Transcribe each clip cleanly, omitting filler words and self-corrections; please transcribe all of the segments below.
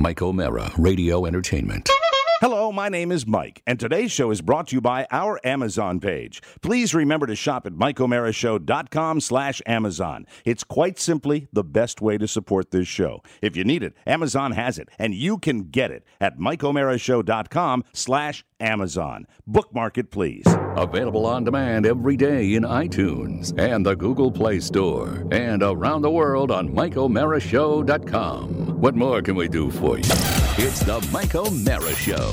Mike O'Mara, Radio Entertainment. Hello, my name is Mike, and today's show is brought to you by our Amazon page. Please remember to shop at MikeO'MaraShow.com/Amazon. It's quite simply the best way to support this show. If you need it, Amazon has it, and you can get it at MikeO'MaraShow.com/Amazon. Bookmark it, please. Available on demand every day in iTunes and the Google Play Store, and around the world on MikeO'MaraShow.com. What more can we do for you? It's the Mike O'Mara Show.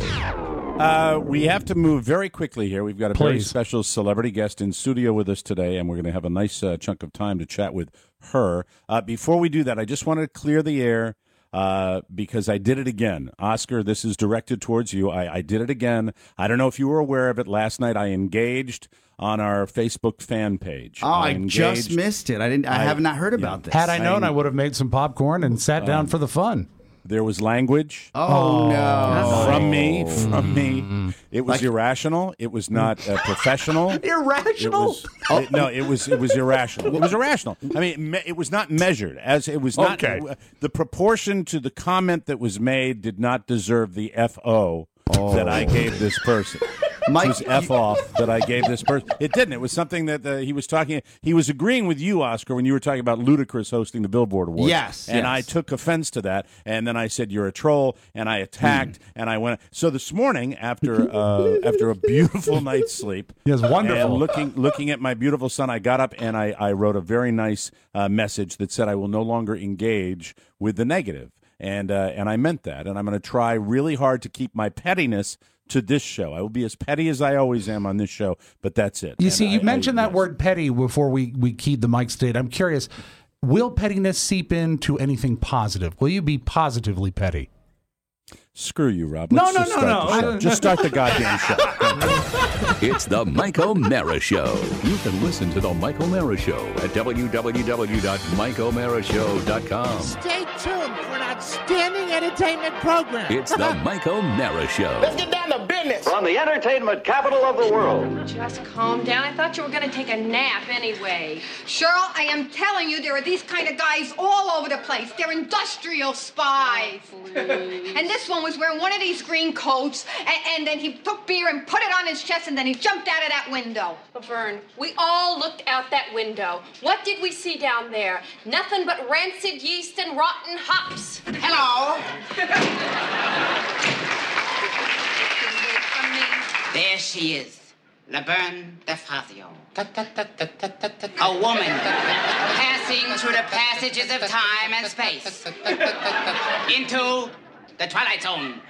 We have to move very quickly here. We've got a very special celebrity guest in studio with us today, and we're going to have a nice chunk of time to chat with her. Before we do that, I just wanted to clear the air because I did it again. Oscar, this is directed towards you. I did it again. I don't know if you were aware of it. Last night I engaged on our Facebook fan page. Oh, I just missed it. I have not heard about this. Had I known, I would have made some popcorn and sat down for the fun. There was language. Oh, no. From me. It was irrational. It was not professional. Irrational? It was irrational. It was irrational. I mean, it was not measured. As it was not. Okay. The proportion to the comment that was made did not deserve the FO that I gave this person. Mike, it was F off that I gave this person. It didn't. It was something that he was talking. He was agreeing with you, Oscar, when you were talking about Ludacris hosting the Billboard Awards. Yes. And I took offense to that. And then I said, "You're a troll." And I attacked. And I went. So this morning, after a beautiful night's sleep, yes, wonderful. And looking at my beautiful son, I got up and I wrote a very nice message that said, "I will no longer engage with the negative." And I meant that. And I'm going to try really hard to keep my pettiness to this show. I will be as petty as I always am on this show, but that's it. You see, you mentioned that word petty before we keyed the mic state. I'm curious, will pettiness seep into anything positive? Will you be positively petty? Screw you, Rob. No. Just start the goddamn show. It's the Mike O'Mara Show. You can listen to the Mike O'Mara Show at www.MikeO'MaraShow.com. Stay tuned for an outstanding entertainment program. It's the Mike O'Mara Show. Let's get down to business. From the entertainment capital of the world. Just calm down. I thought you were going to take a nap anyway. Cheryl, I am telling you, there are these kind of guys all over the place. They're industrial spies. And this one was wearing one of these green coats, and then he took beer and put it on his chest, and then he jumped out of that window. Laverne, we all looked out that window. What did we see down there? Nothing but rancid yeast and rotten hops. Hello. There she is, Laverne DeFazio. A woman passing through the passages of time and space into the Twilight Zone.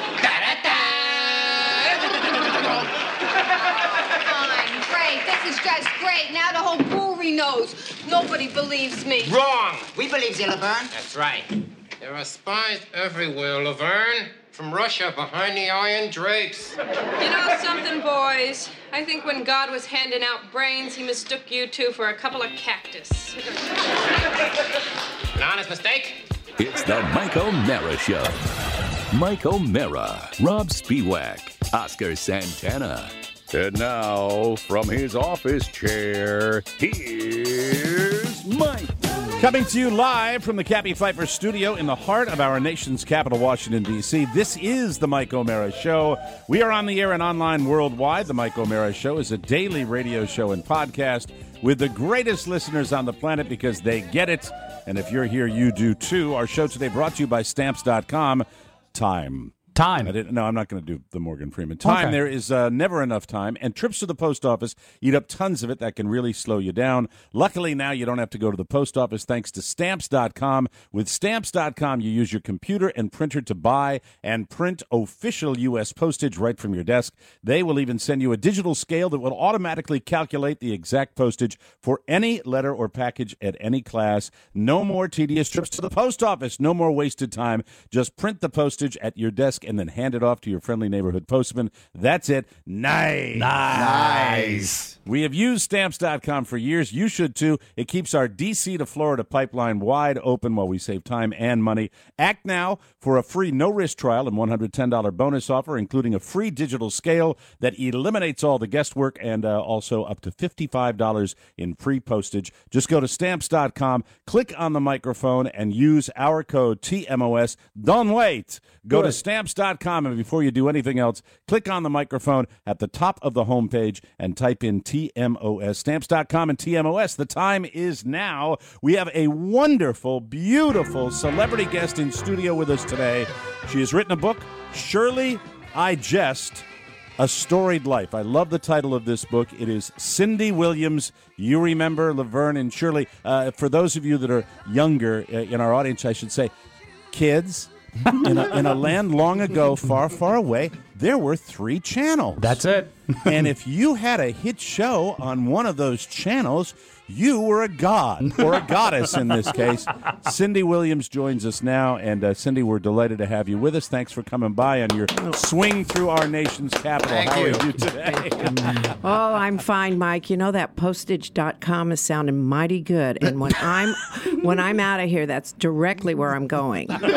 Fine, great. This is just great. Now the whole brewery knows. Nobody believes me. Wrong. We believe you, Laverne. That's right. There are spies everywhere, Laverne. From Russia behind the iron drapes. You know something, boys? I think when God was handing out brains, he mistook you two for a couple of cactus. An honest mistake? It's the Mike O'Mara Show. Mike O'Mara, Rob Spiewak, Oscar Santana. And now, from his office chair, here's Mike. Coming to you live from the Cappy Pfeiffer studio in the heart of our nation's capital, Washington, D.C. This is the Mike O'Mara Show. We are on the air and online worldwide. The Mike O'Mara Show is a daily radio show and podcast with the greatest listeners on the planet because they get it. And if you're here, you do too. Our show today brought to you by Stamps.com. Time. I'm not going to do the Morgan Freeman. Time. Okay. There is never enough time. And trips to the post office eat up tons of it. That can really slow you down. Luckily, now you don't have to go to the post office thanks to Stamps.com. With Stamps.com, you use your computer and printer to buy and print official U.S. postage right from your desk. They will even send you a digital scale that will automatically calculate the exact postage for any letter or package at any class. No more tedious trips to the post office. No more wasted time. Just print the postage at your desk and then hand it off to your friendly neighborhood postman. That's it. Nice. We have used Stamps.com for years. You should too. It keeps our D.C. to Florida pipeline wide open while we save time and money. Act now for a free no-risk trial and $110 bonus offer, including a free digital scale that eliminates all the guesswork and also up to $55 in free postage. Just go to Stamps.com, click on the microphone, and use our code TMOS. Don't wait. Go to Stamps.com, and before you do anything else, click on the microphone at the top of the homepage and type in TMOS. Stamps.com and TMOS. The time is now. We have a wonderful, beautiful celebrity guest in studio with us today. She has written a book, Shirley, I Jest, A Storied Life. I love the title of this book. It is Cindy Williams. You remember Laverne and Shirley. For those of you that are younger in our audience, I should say, kids, in a land long ago, far, far away, there were 3 channels. That's it. And if you had a hit show on one of those channels, you were a god, or a goddess in this case. Cindy Williams joins us now, and Cindy, we're delighted to have you with us. Thanks for coming by on your swing through our nation's capital. How are you today? Oh, I'm fine, Mike. You know that postage.com is sounding mighty good, and when I'm out of here, that's directly where I'm going. Way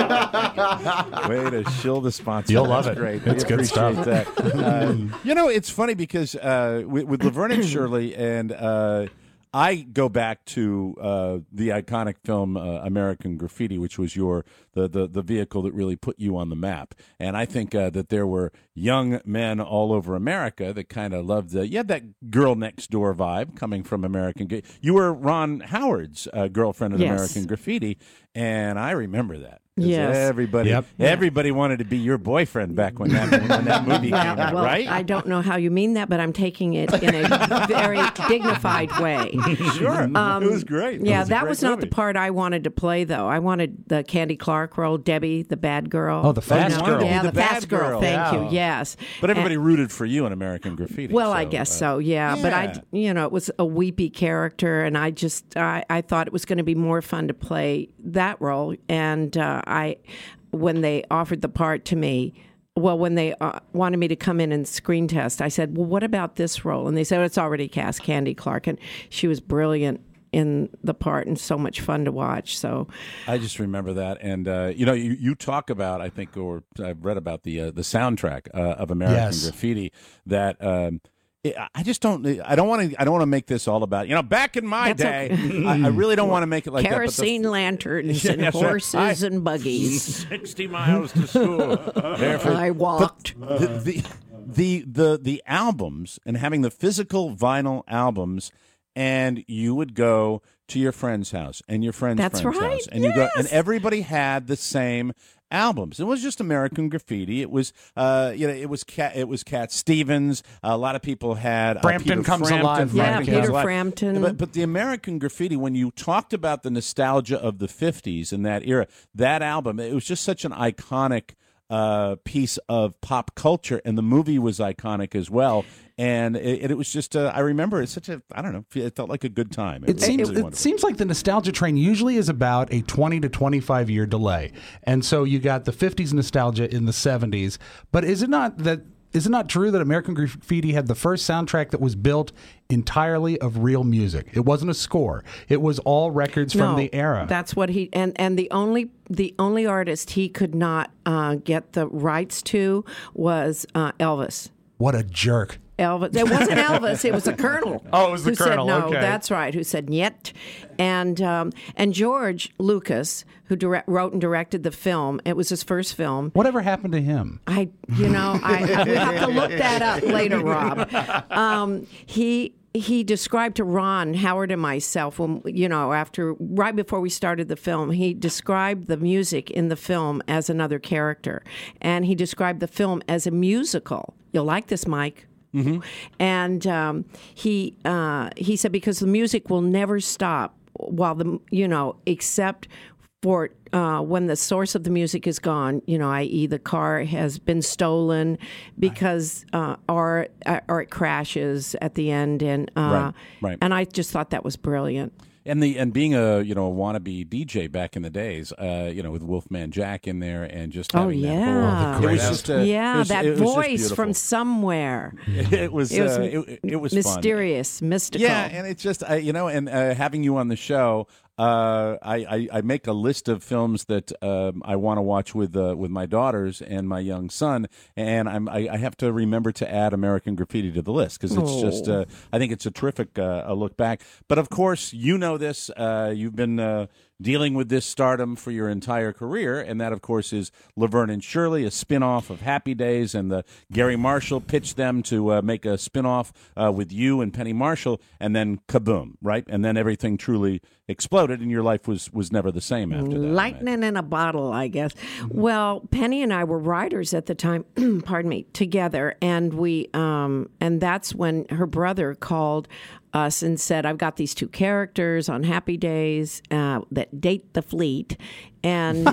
to shill the sponsor. You'll love it. Great. It's good stuff. That. It's funny because with Laverne and Shirley, and I go back to the iconic film American Graffiti, which was the vehicle that really put you on the map. And I think that there were young men all over America that kind of loved you had that girl next door vibe coming from American. You were Ron Howard's girlfriend in American Graffiti, and I remember that. Yes. Everybody wanted to be your boyfriend back when that movie came out, well, right? I don't know how you mean that, but I'm taking it in a very dignified way. Sure. It was great. Yeah, that was not the part I wanted to play, though. I wanted the Candy Clark role, Debbie, the bad girl. Oh, the fast girl. Yeah, the bad fast girl. Thank you. Yes. But everybody rooted for you in American Graffiti. Well, I guess so. Yeah. But it was a weepy character, and I thought it was going to be more fun to play that role. And when they offered the part to me, when they wanted me to come in and screen test, I said, well, what about this role? And they said, it's already cast, Candy Clark. And she was brilliant in the part and so much fun to watch. So I just remember that. And, you talk about, I think, or I've read about the soundtrack of American Graffiti that I don't want to make this all about, back in my day, okay. I really don't want to make it like kerosene lanterns and horses and buggies. 60 miles to school. I walked. The albums and having the physical vinyl albums, and you would go to your friend's house and your friend's That's friend's right. house, and yes. you go, and everybody had the same albums. It was just American Graffiti. It was, it was Cat Stevens. A lot of people had Frampton Peter Comes Frampton. Alive. Yeah, Frampton Peter Comes Alive. Frampton. But the American Graffiti, when you talked about the nostalgia of the 50s and that era, that album, it was just such an iconic piece of pop culture, and the movie was iconic as well. And it was just, I remember it's such a, I don't know, it felt like a good time. It seems like the nostalgia train usually is about a 20 to 25 year delay. And so you got the 50s nostalgia in the 70s. But is it not true that American Graffiti had the first soundtrack that was built entirely of real music? It wasn't a score. It was all records from the era. That's what he and the only artist he could not get the rights to was Elvis. What a jerk. Elvis. It wasn't Elvis. It was the Colonel. Oh, it was the Colonel. Said no. Okay. That's right. Who said niet? And George Lucas, who wrote and directed the film. It was his first film. Whatever happened to him? We have to look that up later, Rob. He described to Ron Howard and myself when right before we started the film, he described the music in the film as another character, and he described the film as a musical. You'll like this, Mike. Mm-hmm. And he said because the music will never stop while except for when the source of the music is gone, i.e. the car has been stolen because or it crashes at the end, and right. And I just thought that was brilliant. And being a wannabe DJ back in the days, with Wolfman Jack in there and just having that whole, it was just that voice from somewhere. It was mysterious, mystical. Yeah, and it's just having you on the show. I make a list of films that I want to watch with my daughters and my young son, and I have to remember to add American Graffiti to the list because it's just I think it's a terrific look back. But of course, you know this. You've been dealing with this stardom for your entire career, and that, of course, is Laverne and Shirley, a spin-off of Happy Days, and Gary Marshall pitched them to make a spin-off with you and Penny Marshall, and then kaboom, right? And then everything truly exploded, and your life was never the same after that. Lightning in a bottle, I guess. Well, Penny and I were writers at the time, pardon me, together, and and that's when her brother called us and said, I've got these two characters on Happy Days that date the fleet. And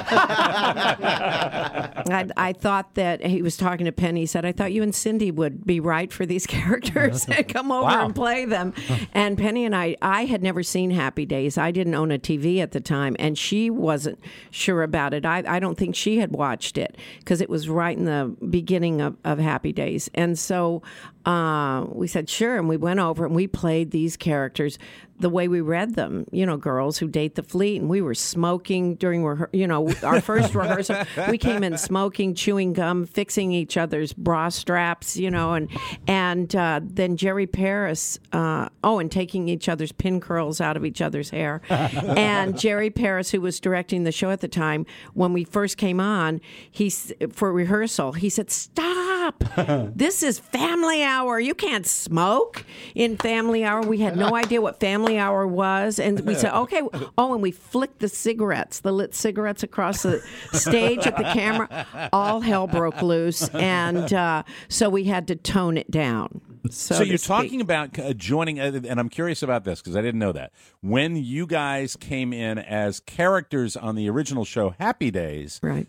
I thought that he was talking to Penny. He said, I thought you and Cindy would be right for these characters and come over and play them. And Penny and I had never seen Happy Days. I didn't own a TV at the time, and she wasn't sure about it. I don't think she had watched it because it was right in the beginning of Happy Days. And so we said, sure, and we went over and we played these characters the way we read them, girls who date the fleet. And we were smoking during, our first rehearsal. We came in smoking, chewing gum, fixing each other's bra straps, and then Jerry Paris, and taking each other's pin curls out of each other's hair. And Jerry Paris, who was directing the show at the time, when we first came on, for rehearsal, he said, stop. This is Family Hour. You can't smoke in Family Hour. We had no idea what Family Hour was, and we said, okay. And we flicked the lit cigarettes across the stage at the camera. All hell broke loose, and so we had to tone it down. So you're talking about joining, and I'm curious about this because I didn't know that. When you guys came in as characters on the original show Happy Days, right?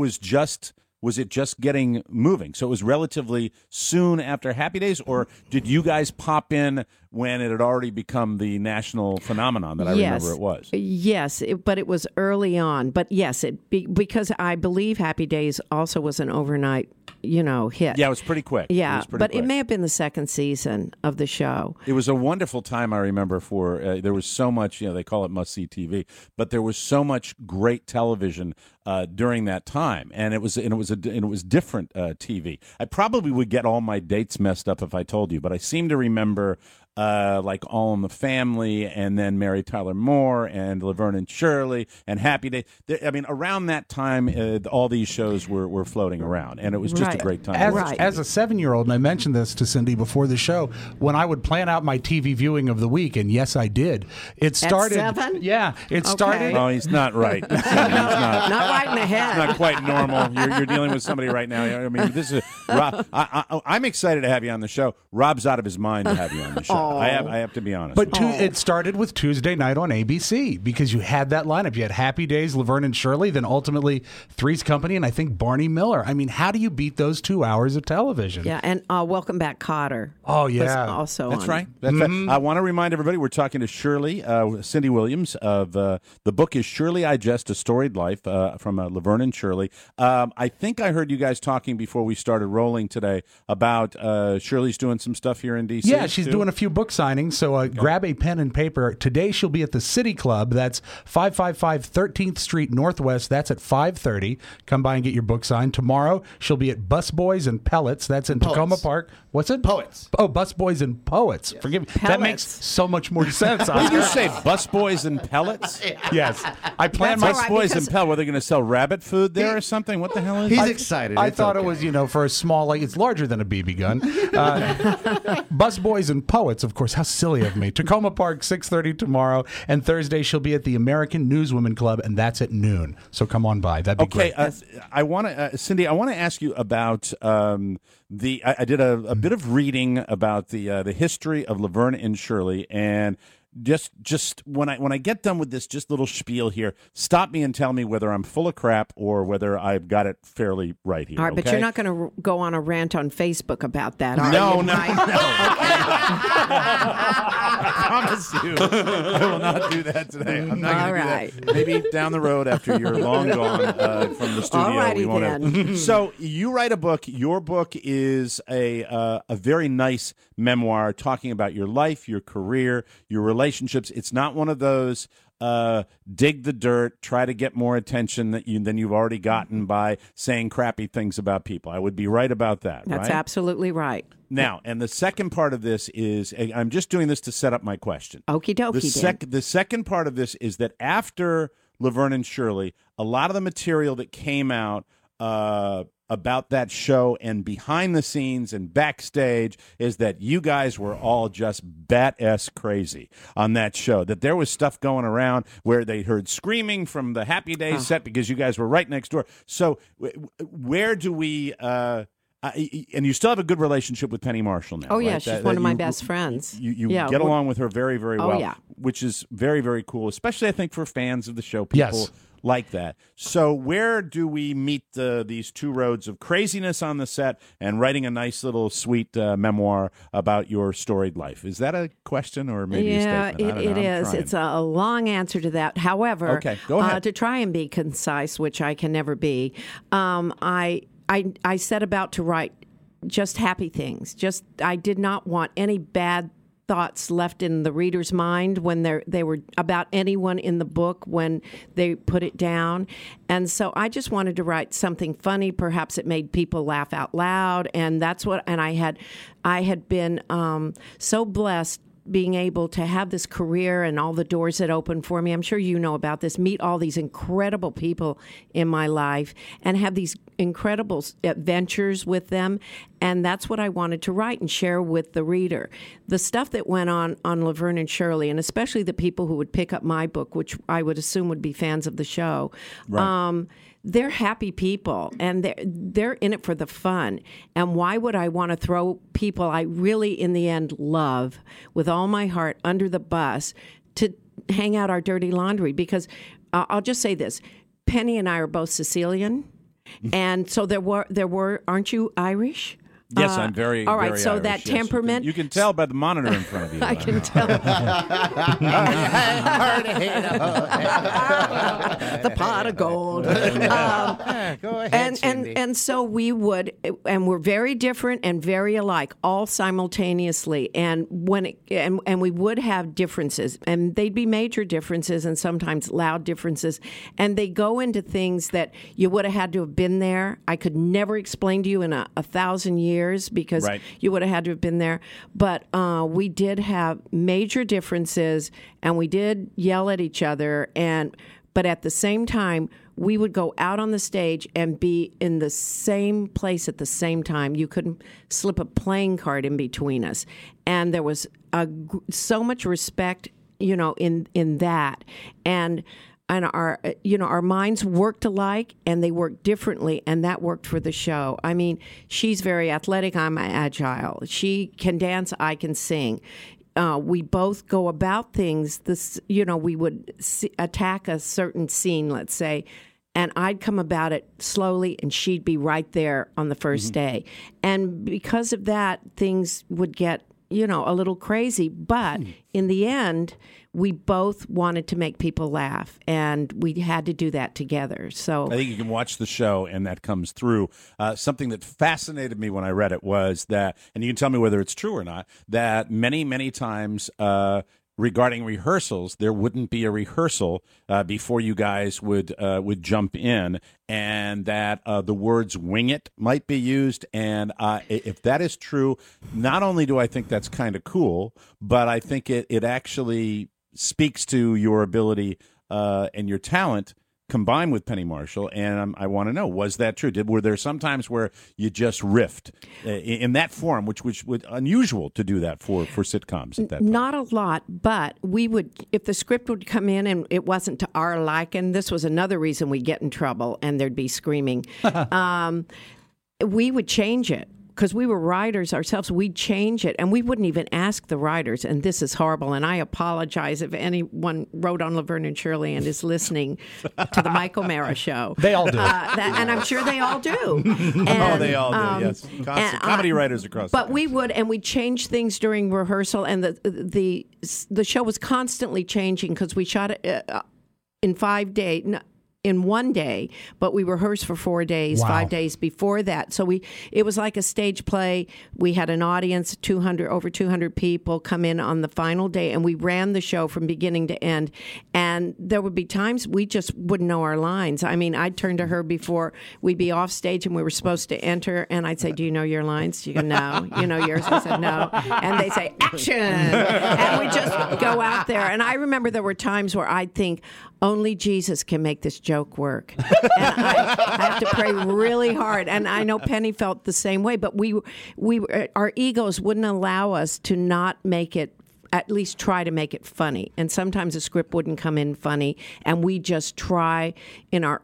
Was it just getting moving? So it was relatively soon after Happy Days, or did you guys pop in when it had already become the national phenomenon that I remember it was? Yes, but it was early on. But yes, because I believe Happy Days also was an overnight, hit. Yeah, it was pretty quick. Yeah, it may have been the second season of the show. It was a wonderful time, I remember, there was so much, they call it must-see TV, but there was so much great television during that time, and it was different TV. I probably would get all my dates messed up if I told you, but I seem to remember like All in the Family, and then Mary Tyler Moore, and Laverne and Shirley, and Happy Day. Around that time, all these shows were floating around, and it was just a great time. As a 7-year-old, and I mentioned this to Cindy before the show, when I would plan out my TV viewing of the week, and yes, I did. It started. At 7? Yeah, it started. No, he's not right. He's not right in the head. It's not quite normal. You're dealing with somebody right now. I mean, this is. I'm excited to have you on the show. Rob's out of his mind to have you on the show. I have to be honest. But it started with Tuesday night on ABC because you had that lineup. You had Happy Days, Laverne and Shirley, then ultimately Three's Company, and I think Barney Miller. I mean, how do you beat those 2 hours of television? Yeah, and Welcome Back, Kotter. Oh, yeah. Also That's on. right. That's right. I want to remind everybody we're talking to Shirley, Cindy Williams, of the book is Shirley I Jest, A Storied Life from Laverne and Shirley. I think I heard you guys talking before we started rolling today about Shirley's doing some stuff here in D.C. Yeah, she's doing a few book signings, so grab a pen and paper. Today she'll be at the City Club. That's 555 13th Street Northwest. That's at 5:30. Come by and get your book signed. Tomorrow she'll be at Bus Boys and Pellets. That's in Tacoma Park. What's it? Poets. Oh, Bus Boys and Poets. Yes. Forgive me. Pellets. That makes so much more sense. Did you say Bus Boys and Pellets? Yes. I planned Bus Boys and Pellets. Were they going to sell rabbit food there or something? What the hell is He's excited. I thought it was, for a small, it's larger than a BB gun. Bus Boys and Poets, of course. How silly of me. Tacoma Park, 6:30 tomorrow. And Thursday she'll be at the American Newswomen Club, and that's at noon. So come on by. That'd be great. I want to, Cindy, I want to ask you about I did a bit of reading about the history of Laverne and Shirley, and just when I get done with this just little spiel here, stop me and tell me whether I'm full of crap or whether I've got it fairly right here. All right, but you're not going to go on a rant on Facebook about that, are no, you? No. I promise you, I will not do that today. I'm not going to do that. Maybe down the road after you're long gone from the studio. Alrighty we won't then. have. So you write a book. Your book is a very nice memoir talking about your life, your career, your relationships. It's not one of those dig the dirt, try to get more attention than you've already gotten by saying crappy things about people. I would be right about that. That's right? absolutely right. Now, and the second part of this is, I'm just doing this to set up my question. Okie dokie. The second part of this is that after Laverne and Shirley, a lot of the material that came out about that show and behind the scenes and backstage is that you guys were all just bat-ass crazy on that show. That there was stuff going around where they heard screaming from the Happy Days set because you guys were right next door. So where do we... and you still have a good relationship with Penny Marshall now. Oh, yeah, right? she's one of my best friends. You get along with her very, very well, yeah. which is very, very cool, especially, I think, for fans of the show. People like that. So where do we meet these two roads of craziness on the set and writing a nice little sweet memoir about your storied life? Is that a question or maybe a statement? It is. Trying. It's a long answer to that. However, okay, go ahead. To try and be concise, which I can never be, I set about to write just happy things. I did not want any bad thoughts left in the reader's mind when they were about anyone in the book when they put it down. And so I just wanted to write something funny. Perhaps it made people laugh out loud. And that's what. And I had been so blessed being able to have this career and all the doors that opened for me. I'm sure you know about this. Meet all these incredible people in my life and have these incredible adventures with them. And that's what I wanted to write and share with the reader. The stuff that went on Laverne and Shirley, and especially the people who would pick up my book, which I would assume would be fans of the show, right. They're happy people, and they're in it for the fun. And why would I want to throw people I really, in the end, love with all my heart under the bus to hang out our dirty laundry? Because I'll just say this. Penny and I are both Sicilian, and so there were, aren't you Irish? Yes, I'm very. All right, very so Irish, that yes. temperament. You can tell by the monitor in front of you. I can tell. The pot of gold. Go ahead, and so we would, and we're very different and very alike, all simultaneously. And and we would have differences, and they'd be major differences and sometimes loud differences. And they go into things that you would have had to have been there. I could never explain to you in 1,000 years. Because you would have had to have been there. But we did have major differences, and we did yell at each other. But at the same time, we would go out on the stage and be in the same place at the same time. You couldn't slip a playing card in between us. And there was so much respect, in that. And our minds worked alike, and they worked differently, and that worked for the show. I mean, she's very athletic. I'm agile. She can dance. I can sing. We both go about things. We would attack a certain scene, let's say, and I'd come about it slowly, and she'd be right there on the first day. And because of that, things would get a little crazy. But in the end, we both wanted to make people laugh, and we had to do that together. So I think you can watch the show, and that comes through. Something that fascinated me when I read it was that, and you can tell me whether it's true or not, that many, many times regarding rehearsals, there wouldn't be a rehearsal before you guys would jump in, and that the words "wing it" might be used. And if that is true, not only do I think that's kind of cool, but I think it actually speaks to your ability and your talent combined with Penny Marshall. And I want to know, was that true? Were there some times where you just riffed in that form, which was unusual to do that for sitcoms at that point? Not a lot, but we would, if the script would come in and it wasn't to our liking, this was another reason we'd get in trouble and there'd be screaming. We would change it. because we were writers ourselves, we'd change it, and we wouldn't even ask the writers. And this is horrible, and I apologize if anyone wrote on Laverne and Shirley and is listening to the Mike O'Mara show. They all do. And I'm sure they all do. And, they all do, yes. Comedy writers across the country. We would, and we'd change things during rehearsal, and the show was constantly changing because we shot it in 5 days. In 1 day, but we rehearsed for 4 days, Wow. 5 days before that. So it was like a stage play. We had an audience, over 200 people come in on the final day, and we ran the show from beginning to end. And there would be times we just wouldn't know our lines. I mean, I'd turn to her before we'd be off stage and we were supposed to enter, and I'd say, "Do you know your lines?" She go, "No." "You know yours?" I said, "No." And they say, "Action!" And we just go out there. And I remember there were times where I'd think, only Jesus can make this joke work. And I have to pray really hard. And I know Penny felt the same way, but our egos wouldn't allow us to not make it, at least try to make it funny. And sometimes the script wouldn't come in funny, and we just try in our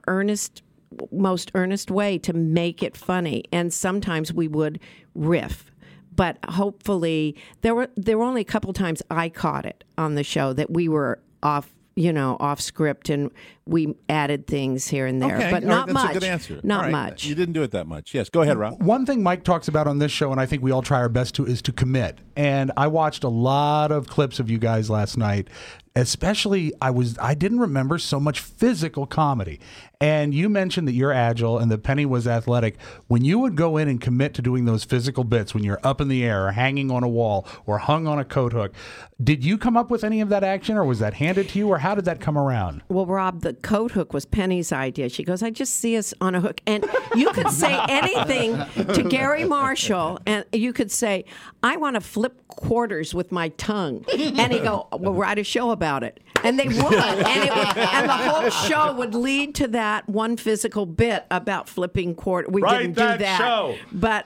most earnest way to make it funny. And sometimes we would riff. But hopefully, there were only a couple times I caught it on the show that we were off script, and we added things here and there, okay. but All not right, much. That's a good answer. Not right. much. You didn't do it that much. Yes, go ahead, Rob. One thing Mike talks about on this show, and I think we all try our best to, is to commit. And I watched a lot of clips of you guys last night. Especially, I didn't remember so much physical comedy. And you mentioned that you're agile and that Penny was athletic. When you would go in and commit to doing those physical bits, when you're up in the air or hanging on a wall or hung on a coat hook, did you come up with any of that action, or was that handed to you, or how did that come around? Well, Rob, the coat hook was Penny's idea. She goes, "I just see us on a hook." And you could say anything to Gary Marshall, and you could say, "I want to flip quarters with my tongue." And he'd go, "We'll write a show about it." And they would. And the whole show would lead to that one physical bit about flipping quarters. We didn't do that. Show. But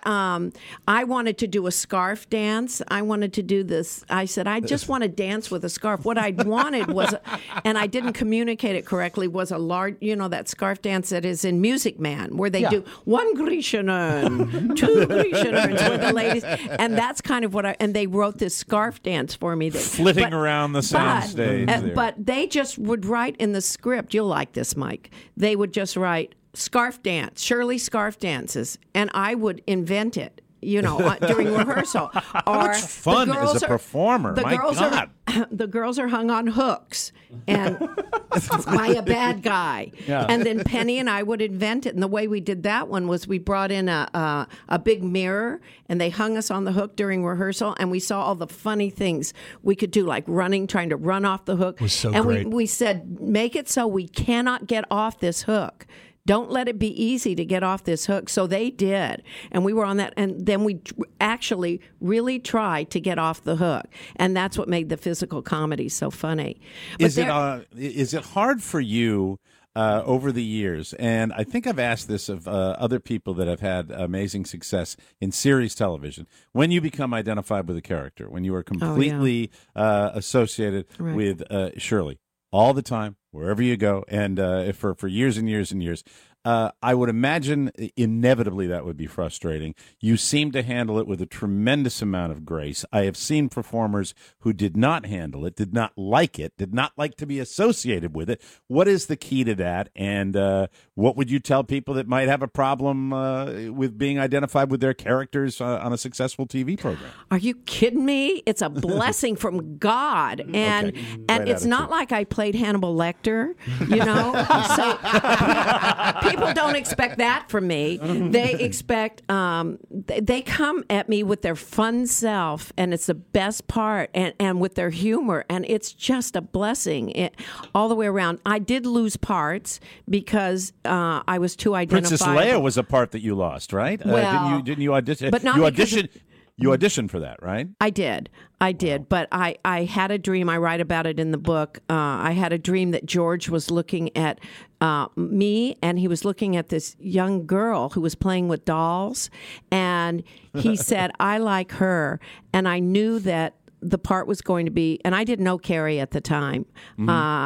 I wanted to do a scarf dance. I wanted to do this. I said, "I just want to dance with a scarf." What I wanted was, and I didn't communicate it correctly, was a large, that scarf dance that is in Music Man, where they do one Grecian, two Grecian with the ladies. And that's kind of and they wrote this scarf dance for me. Flitting around the sound stage. But they just would write in the script, you'll like this, Mike, they would just write scarf dance, Shirley scarf dances, and I would invent it. During rehearsal. How much fun as a performer? My God. The girls are hung on hooks and by a bad guy. Yeah. And then Penny and I would invent it. And the way we did that one was we brought in a big mirror, and they hung us on the hook during rehearsal, and we saw all the funny things we could do, like trying to run off the hook. It was so and great. we said, make it so we cannot get off this hook. Don't let it be easy to get off this hook. So they did. And we were on that. And then we actually really tried to get off the hook. And that's what made the physical comedy so funny. But is it hard for you over the years? And I think I've asked this of other people that have had amazing success in series television. When you become identified with a character, when you are completely associated with Shirley all the time, wherever you go, and for years and years and years, I would imagine inevitably that would be frustrating. You seem to handle it with a tremendous amount of grace. I have seen performers who did not handle it, did not like to be associated with it. What is the key to that? And what would you tell people that might have a problem with being identified with their characters on a successful TV program? Are you kidding me? It's a blessing from God. And it's not like I played Hannibal Lecter, So people don't expect that from me. They expect, they come at me with their fun self, and it's the best part, and with their humor, and it's just a blessing all the way around. I did lose parts because I was too identified. Princess Leia was a part that you lost, right? Well, didn't you audition? But not You auditioned for that, right? I did. But I had a dream. I write about it in the book. I had a dream that George was looking at me, and he was looking at this young girl who was playing with dolls. And he said, "I like her." And I knew that the part was going to be, and I didn't know Carrie at the time.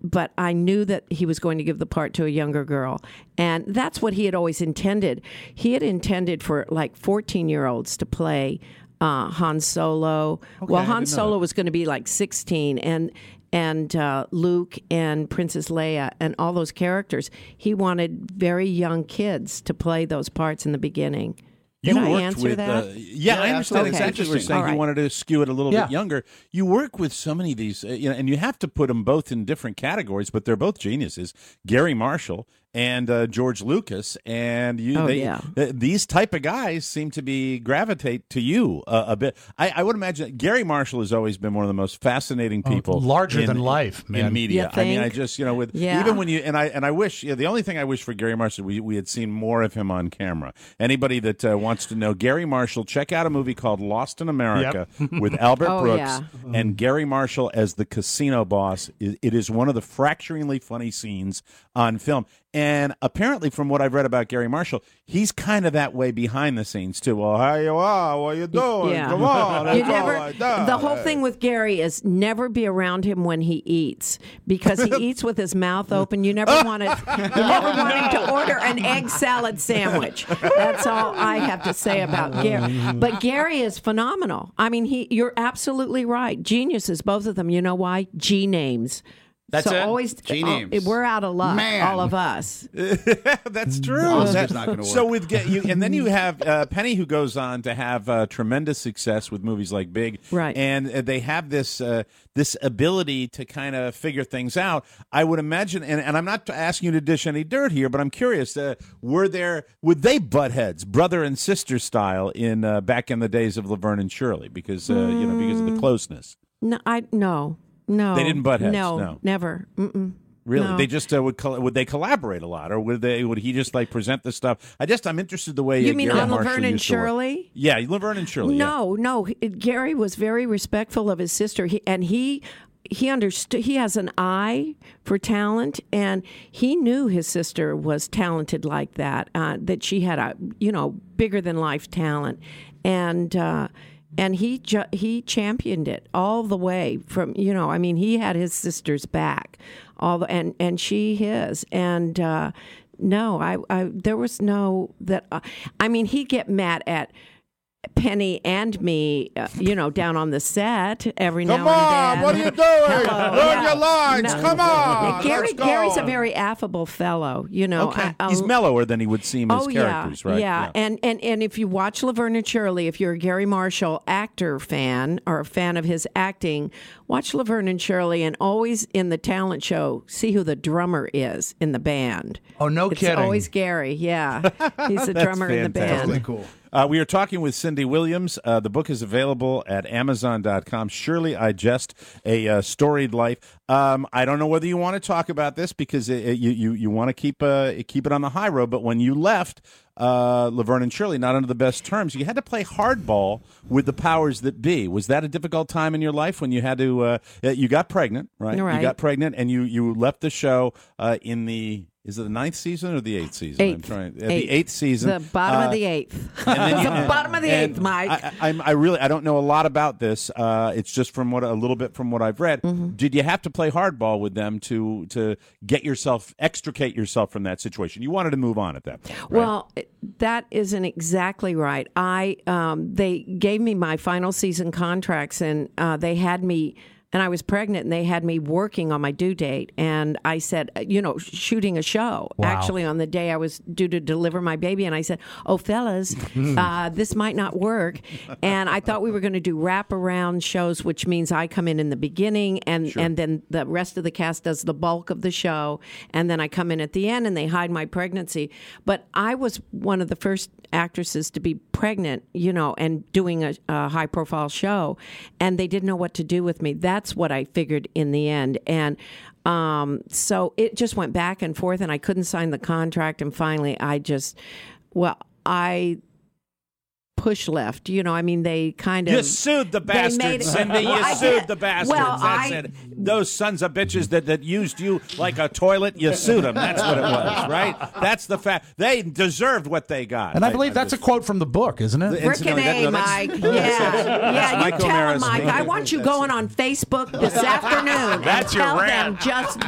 but I knew that he was going to give the part to a younger girl. And that's what he had always intended. He had intended for like 14-year-olds to play Han Solo. Okay, well, Han Solo was going to be like 16, and Luke and Princess Leia and all those characters. He wanted very young kids to play those parts in the beginning. Did I answer that? Yeah, I understand exactly what you're saying. Right. You wanted to skew it a little bit younger. You work with so many of these, and you have to put them both in different categories, but they're both geniuses. Gary Marshall and George Lucas, and these type of guys seem to be gravitate to you a bit. I would imagine Gary Marshall has always been one of the most fascinating people, larger than life, man. in media. You I mean, I think? just even when you and I wish the only thing I wish for Gary Marshall we had seen more of him on camera. Anybody that wants to know Gary Marshall, check out a movie called Lost in America with Albert Brooks and Gary Marshall as the casino boss. It is one of the fracturingly funny scenes on film. And apparently, from what I've read about Gary Marshall, he's kind of that way behind the scenes, too. Well, how you are? What you doing? Yeah. Come on. The whole thing with Gary is never be around him when he eats, because he eats with his mouth open. You never want him to order an egg salad sandwich. That's all I have to say about Gary. But Gary is phenomenal. I mean, you're absolutely right. Geniuses, both of them. You know why? G names. That's so it? Always, we're out of luck, all of us. That's true. Oscar's not going to work. So and then you have Penny, who goes on to have tremendous success with movies like Big, right? And they have this ability to kind of figure things out. I would imagine, and I'm not asking you to dish any dirt here, but I'm curious: would they butt heads, brother and sister style, in back in the days of Laverne and Shirley, because because of the closeness? No, they didn't butt heads. No, never. Mm-mm. Really, no. they just would they collaborate a lot, or would he just like present the stuff? I'm interested the way you mean Gary on Marshall Laverne and used to work. Shirley? Yeah, Laverne and Shirley. No. Gary was very respectful of his sister, he understood. He has an eye for talent, and he knew his sister was talented like that. That she had a bigger than life talent, and he championed it all the way from, he had his sister's back, and she his. And there was no that. He'd get mad at Penny and me, down on the set every now and then. Come on, what are you doing? Learn your lines. No. Come on. Gary's a very affable fellow, Okay. He's mellower than he would seem as characters, right? Yeah. And if you watch Laverne and Shirley, if you're a Gary Marshall actor fan or a fan of his acting, watch Laverne and Shirley, and always in the talent show, see who the drummer is in the band. Oh, no kidding. It's always Gary, yeah. He's the drummer in the band. Totally cool. We are talking with Cindy Williams. The book is available at Amazon.com. Surely I Jest, a Storied Life. I don't know whether you want to talk about this because you want to keep it on the high road, but when you left Laverne and Shirley, not under the best terms, you had to play hardball with the powers that be. Was that a difficult time in your life when you had to you got pregnant, right? Right. You got pregnant and you left the show in the... Is it the 9th season or the 8th season? Eighth. The 8th season. The bottom of the 8th. The bottom of the 8th, Mike. I don't know a lot about this. It's just from a little bit from what I've read. Mm-hmm. Did you have to play hardball with them to extricate yourself from that situation? You wanted to move on at that point, right? Well, that isn't exactly right. They gave me my final season contracts, and they had me. And I was pregnant, and they had me working on my due date. And I said, shooting a show, actually, on the day I was due to deliver my baby. And I said, oh, fellas, this might not work. And I thought we were going to do wraparound shows, which means I come in the beginning, and then the rest of the cast does the bulk of the show. And then I come in at the end, and they hide my pregnancy. But I was one of the first actresses to be pregnant, and doing a high-profile show. And they didn't know what to do with me. That's what I figured in the end. And so it just went back and forth, and I couldn't sign the contract. And finally, I push left. You know, I mean, they kind of... You sued the bastards, Cindy. You sued the bastards. Well, That's it. Those sons of bitches that used you like a toilet, you sued them. That's what it was, right? That's the fact. They deserved what they got. And I believe that's a quote from the book, isn't it? Frickin' A, Mike. Yeah, you tell them, Mike. I want you going on Facebook this afternoon That's and tell your rant. them just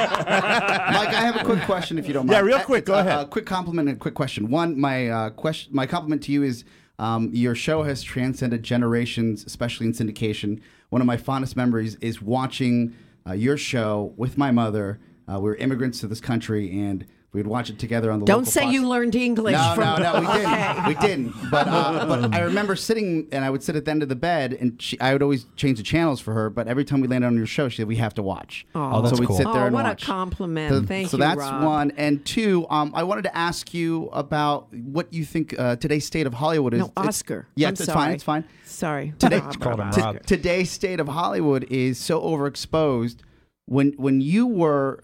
that. Mike, I have a quick question if you don't mind. Yeah, real quick. Go ahead. A quick compliment and a quick question. One, my compliment to you is your show has transcended generations, especially in syndication. One of my fondest memories is watching your show with my mother. We were immigrants to this country, and we'd watch it together on the Don't local say Fox. you learned English. No, we didn't. We didn't. But I remember sitting, and I would sit at the end of the bed, and I would always change the channels for her. But every time we landed on your show, she said, we have to watch. Oh, that's so we'd cool. sit there and what watch. a compliment. Thank so you, that's Rob. one. And two, I wanted to ask you about what you think today's state of Hollywood is. No, Oscar. Yeah, I'm it's sorry. fine. It's fine. Sorry. Today, Rob. today's state of Hollywood is so overexposed. When you were,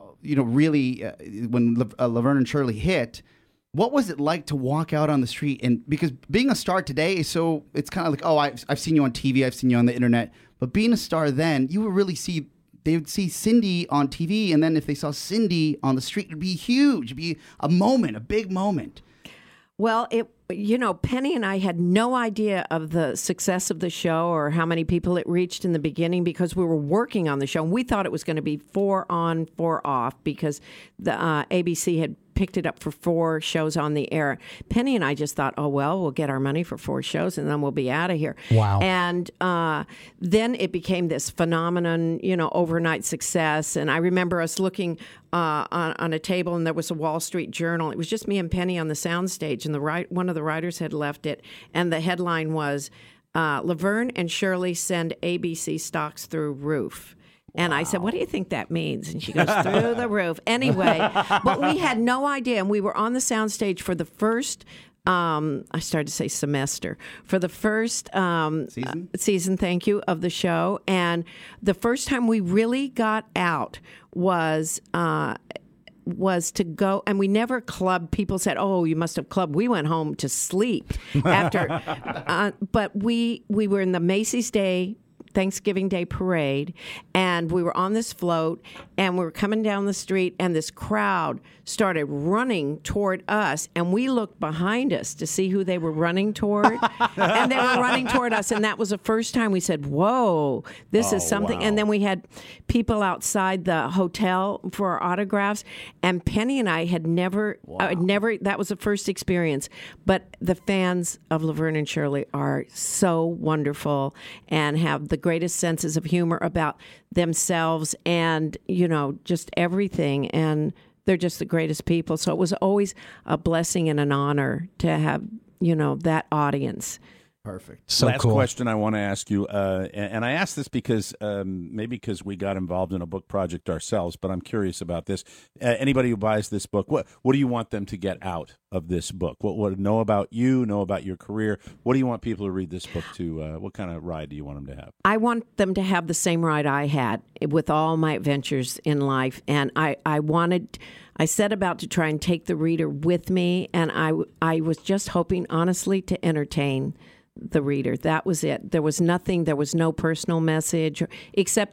really, when Laverne and Shirley hit, what was it like to walk out on the street? And because being a star today is it's kind of like, oh, I've seen you on TV, I've seen you on the internet. But being a star then, you would really they would see Cindy on TV, and then if they saw Cindy on the street, it'd be huge. It'd be a moment, a big moment. Well, Penny and I had no idea of the success of the show or how many people it reached in the beginning because we were working on the show. And we thought it was going to be 4 on, 4 off because the ABC had picked it up for 4 shows on the air. Penny and I just thought, oh, well, we'll get our money for 4 shows and then we'll be out of here. Wow. And then it became this phenomenon, overnight success. And I remember us looking on a table, and there was a Wall Street Journal. It was just me and Penny on the soundstage, and one of the writers had left it, and the headline was, Laverne and Shirley send ABC stocks through roof. And I said, what do you think that means? And she goes, through the roof. Anyway, but we had no idea. And we were on the soundstage for the first, I started to say semester, for the first season, thank you, of the show. And the first time we really got out was to go, and we never clubbed. People said, oh, you must have clubbed. We went home to sleep after. But we were in the Macy's Thanksgiving Day parade, and we were on this float, and we were coming down the street, and this crowd started running toward us, and we looked behind us to see who they were running toward, and they were running toward us, and that was the first time we said, whoa, this is something. Wow. And then we had people outside the hotel for our autographs, and Penny and I had never, that was the first experience, but the fans of Laverne and Shirley are so wonderful and have the greatest senses of humor about themselves and, just everything. And they're just the greatest people. So it was always a blessing and an honor to have, that audience. Perfect. So Last question I want to ask you, and I ask this because maybe because we got involved in a book project ourselves, but I'm curious about this. Anybody who buys this book, what do you want them to get out of this book? What know about you, know about your career? What do you want people to read this book to? What kind of ride do you want them to have? I want them to have the same ride I had with all my adventures in life, and I set about to try and take the reader with me, and I was just hoping, honestly, to entertain the reader. That was it. There was nothing, there was no personal message except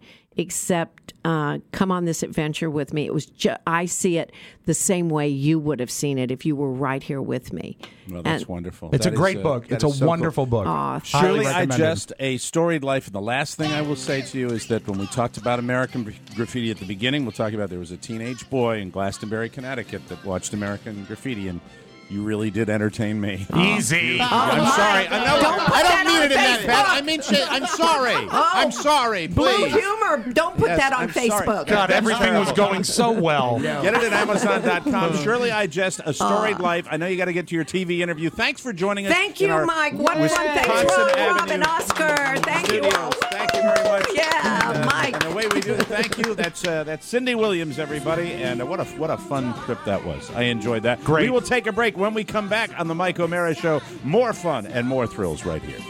come on this adventure with me. It was I see it the same way you would have seen it if you were right here with me. Well, that's wonderful. It's a great book. It's a wonderful book. Shirley Igest, A Storied Life. And the last thing I will say to you is that when we talked about American Graffiti at the beginning, we'll talk about there was a teenage boy in Glastonbury, Connecticut that watched American Graffiti, and you really did entertain me. Easy. I'm sorry. I don't mean it in that bad. I mean, I'm sorry. I'm sorry. Please. Blue humor. Don't put that on Facebook. God, everything was going so well. Get it at Amazon.com. Shirley Igest, A Storied Life. I know you got to get to your TV interview. Thanks for joining us. Thank you, Mike. What fun. Thanks, Rob and Oscar. Thank you. Thank you very much. Yeah, Mike. And the way we do it, thank you. That's Cindy Williams, everybody. And what a fun trip that was. I enjoyed that. Great. We will take a break. When we come back on the Mike O'Mara Show, more fun and more thrills right here.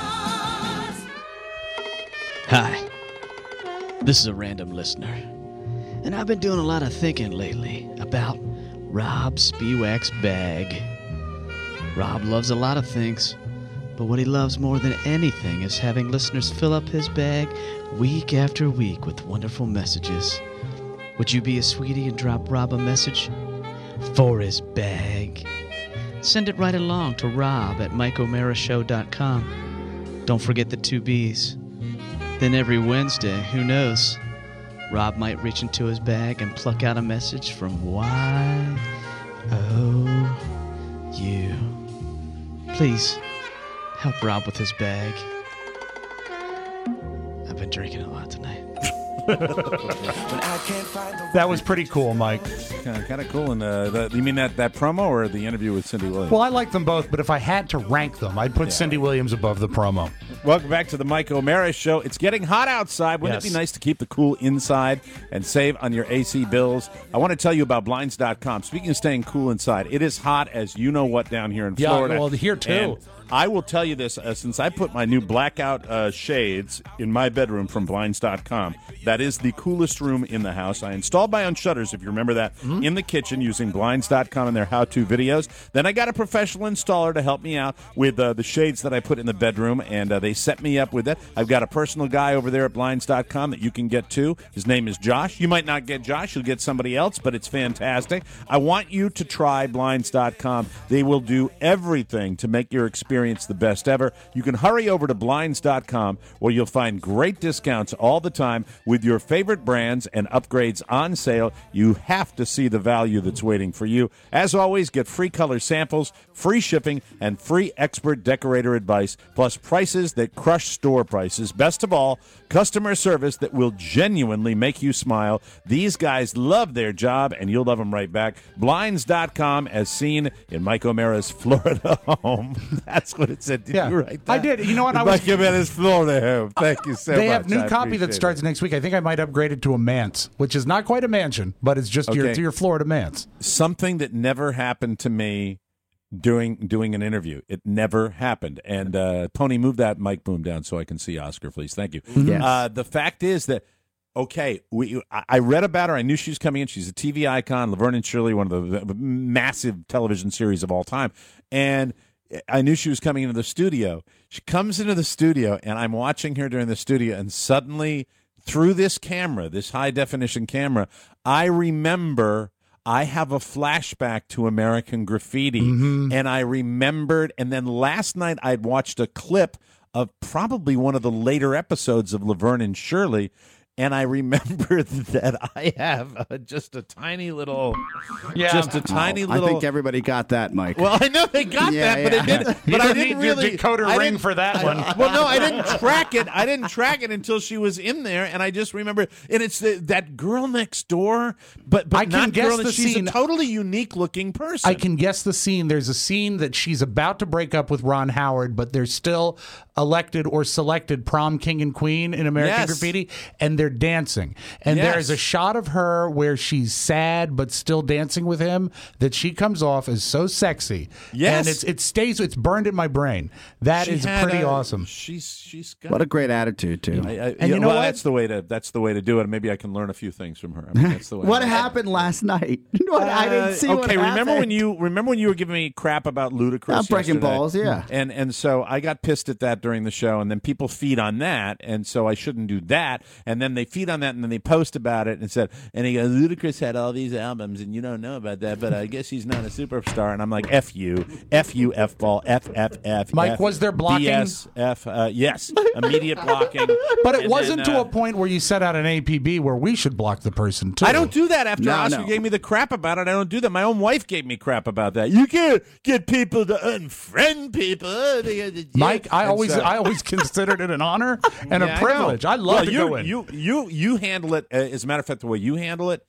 Hi, this is a random listener, and I've been doing a lot of thinking lately about Rob Spiewak's bag. Rob loves a lot of things, but what he loves more than anything is having listeners fill up his bag week after week with wonderful messages. Would you be a sweetie and drop Rob a message for his bag? Send it right along to rob@MikeO'MaraShow.com. Don't forget the 2 B's. Then every Wednesday, who knows, Rob might reach into his bag and pluck out a message from Y-O-U. Please, help Rob with his bag. I've been drinking a lot tonight. That was pretty cool, Mike. Kind of cool. And you mean that promo or the interview with Cindy Williams? Well, I like them both, but if I had to rank them, I'd put Cindy Williams above the promo. Welcome back to the Mike O'Mara Show. It's getting hot outside. Wouldn't it be nice to keep the cool inside and save on your AC bills? I want to tell you about Blinds.com. Speaking of staying cool inside, it is hot as you know what down here in Florida. Yeah, well, here too. And I will tell you this, since I put my new blackout shades in my bedroom from Blinds.com, that is the coolest room in the house. I installed my own shutters, if you remember that, in the kitchen using Blinds.com and their how-to videos. Then I got a professional installer to help me out with the shades that I put in the bedroom, and they set me up with that. I've got a personal guy over there at Blinds.com that you can get too. His name is Josh. You might not get Josh. You'll get somebody else, but it's fantastic. I want you to try Blinds.com. They will do everything to make your experience the best ever. You can hurry over to Blinds.com where you'll find great discounts all the time with your favorite brands and upgrades on sale. You have to see the value that's waiting for you. As always, get free color samples, free shipping, and free expert decorator advice, plus prices that crush store prices. Best of all, customer service that will genuinely make you smile. These guys love their job, and you'll love them right back. Blinds.com, as seen in Mike O'Mara's Florida home. That's what it said. Did you write that? I did. You know what? Mike O'Mara's Florida home. Thank you so much. They have new I copy that appreciate starts next week. I think I might upgrade it to a manse, which is not quite a mansion, but it's just your Florida manse. Something that never happened to me doing an interview. It never happened. And Tony, move that mic boom down so I can see Oscar, please. Thank you. Yes. The fact is that, okay, I read about her. I knew she was coming in. She's a TV icon, Laverne and Shirley, one of the massive television series of all time. And I knew she was coming into the studio. She comes into the studio, and I'm watching her during the studio, and suddenly, through this camera, this high-definition camera, I remember I have a flashback to American Graffiti, and I remembered, and then last night I'd watched a clip of probably one of the later episodes of Laverne and Shirley, and I remember that I have just a tiny little, I think everybody got that, Mike. Well, I know they got that, but it didn't. But I didn't really your decoder ring for that one. Well, no, I didn't track it. I didn't track it until she was in there, and I just remember. And it's that girl next door, but I can guess the she's scene. A totally unique looking person. I can guess the scene. There's a scene that she's about to break up with Ron Howard, but they're still elected or selected prom king and queen in American Graffiti, and they're dancing. And there is a shot of her where she's sad but still dancing with him that she comes off as so sexy. Yes. And it's burned in my brain. That is pretty awesome. She's got What a great attitude too. and you know what? That's the way to do it. Maybe I can learn a few things from her. I mean, that's the way. What happened last night? I didn't see what happened. remember when you were giving me crap about Ludacris? Breaking yesterday? balls, yeah. And so I got pissed at that during the show, and then people feed on that, and so I shouldn't do that. And then they feed on that, and then they post about it and said, and he goes, Ludacris had all these albums, and you don't know about that, but I guess he's not a superstar. And I'm like, F you, F ball, F. Mike, F, was there blocking? BS, F, yes, immediate blocking. But it wasn't to a point where you set out an APB where we should block the person too. I don't do that after Oscar gave me the crap about it. I don't do that. My own wife gave me crap about that. You can't get people to unfriend people. Mike, I always considered it an honor and a privilege. I love to go in. You handle it. As a matter of fact, the way you handle it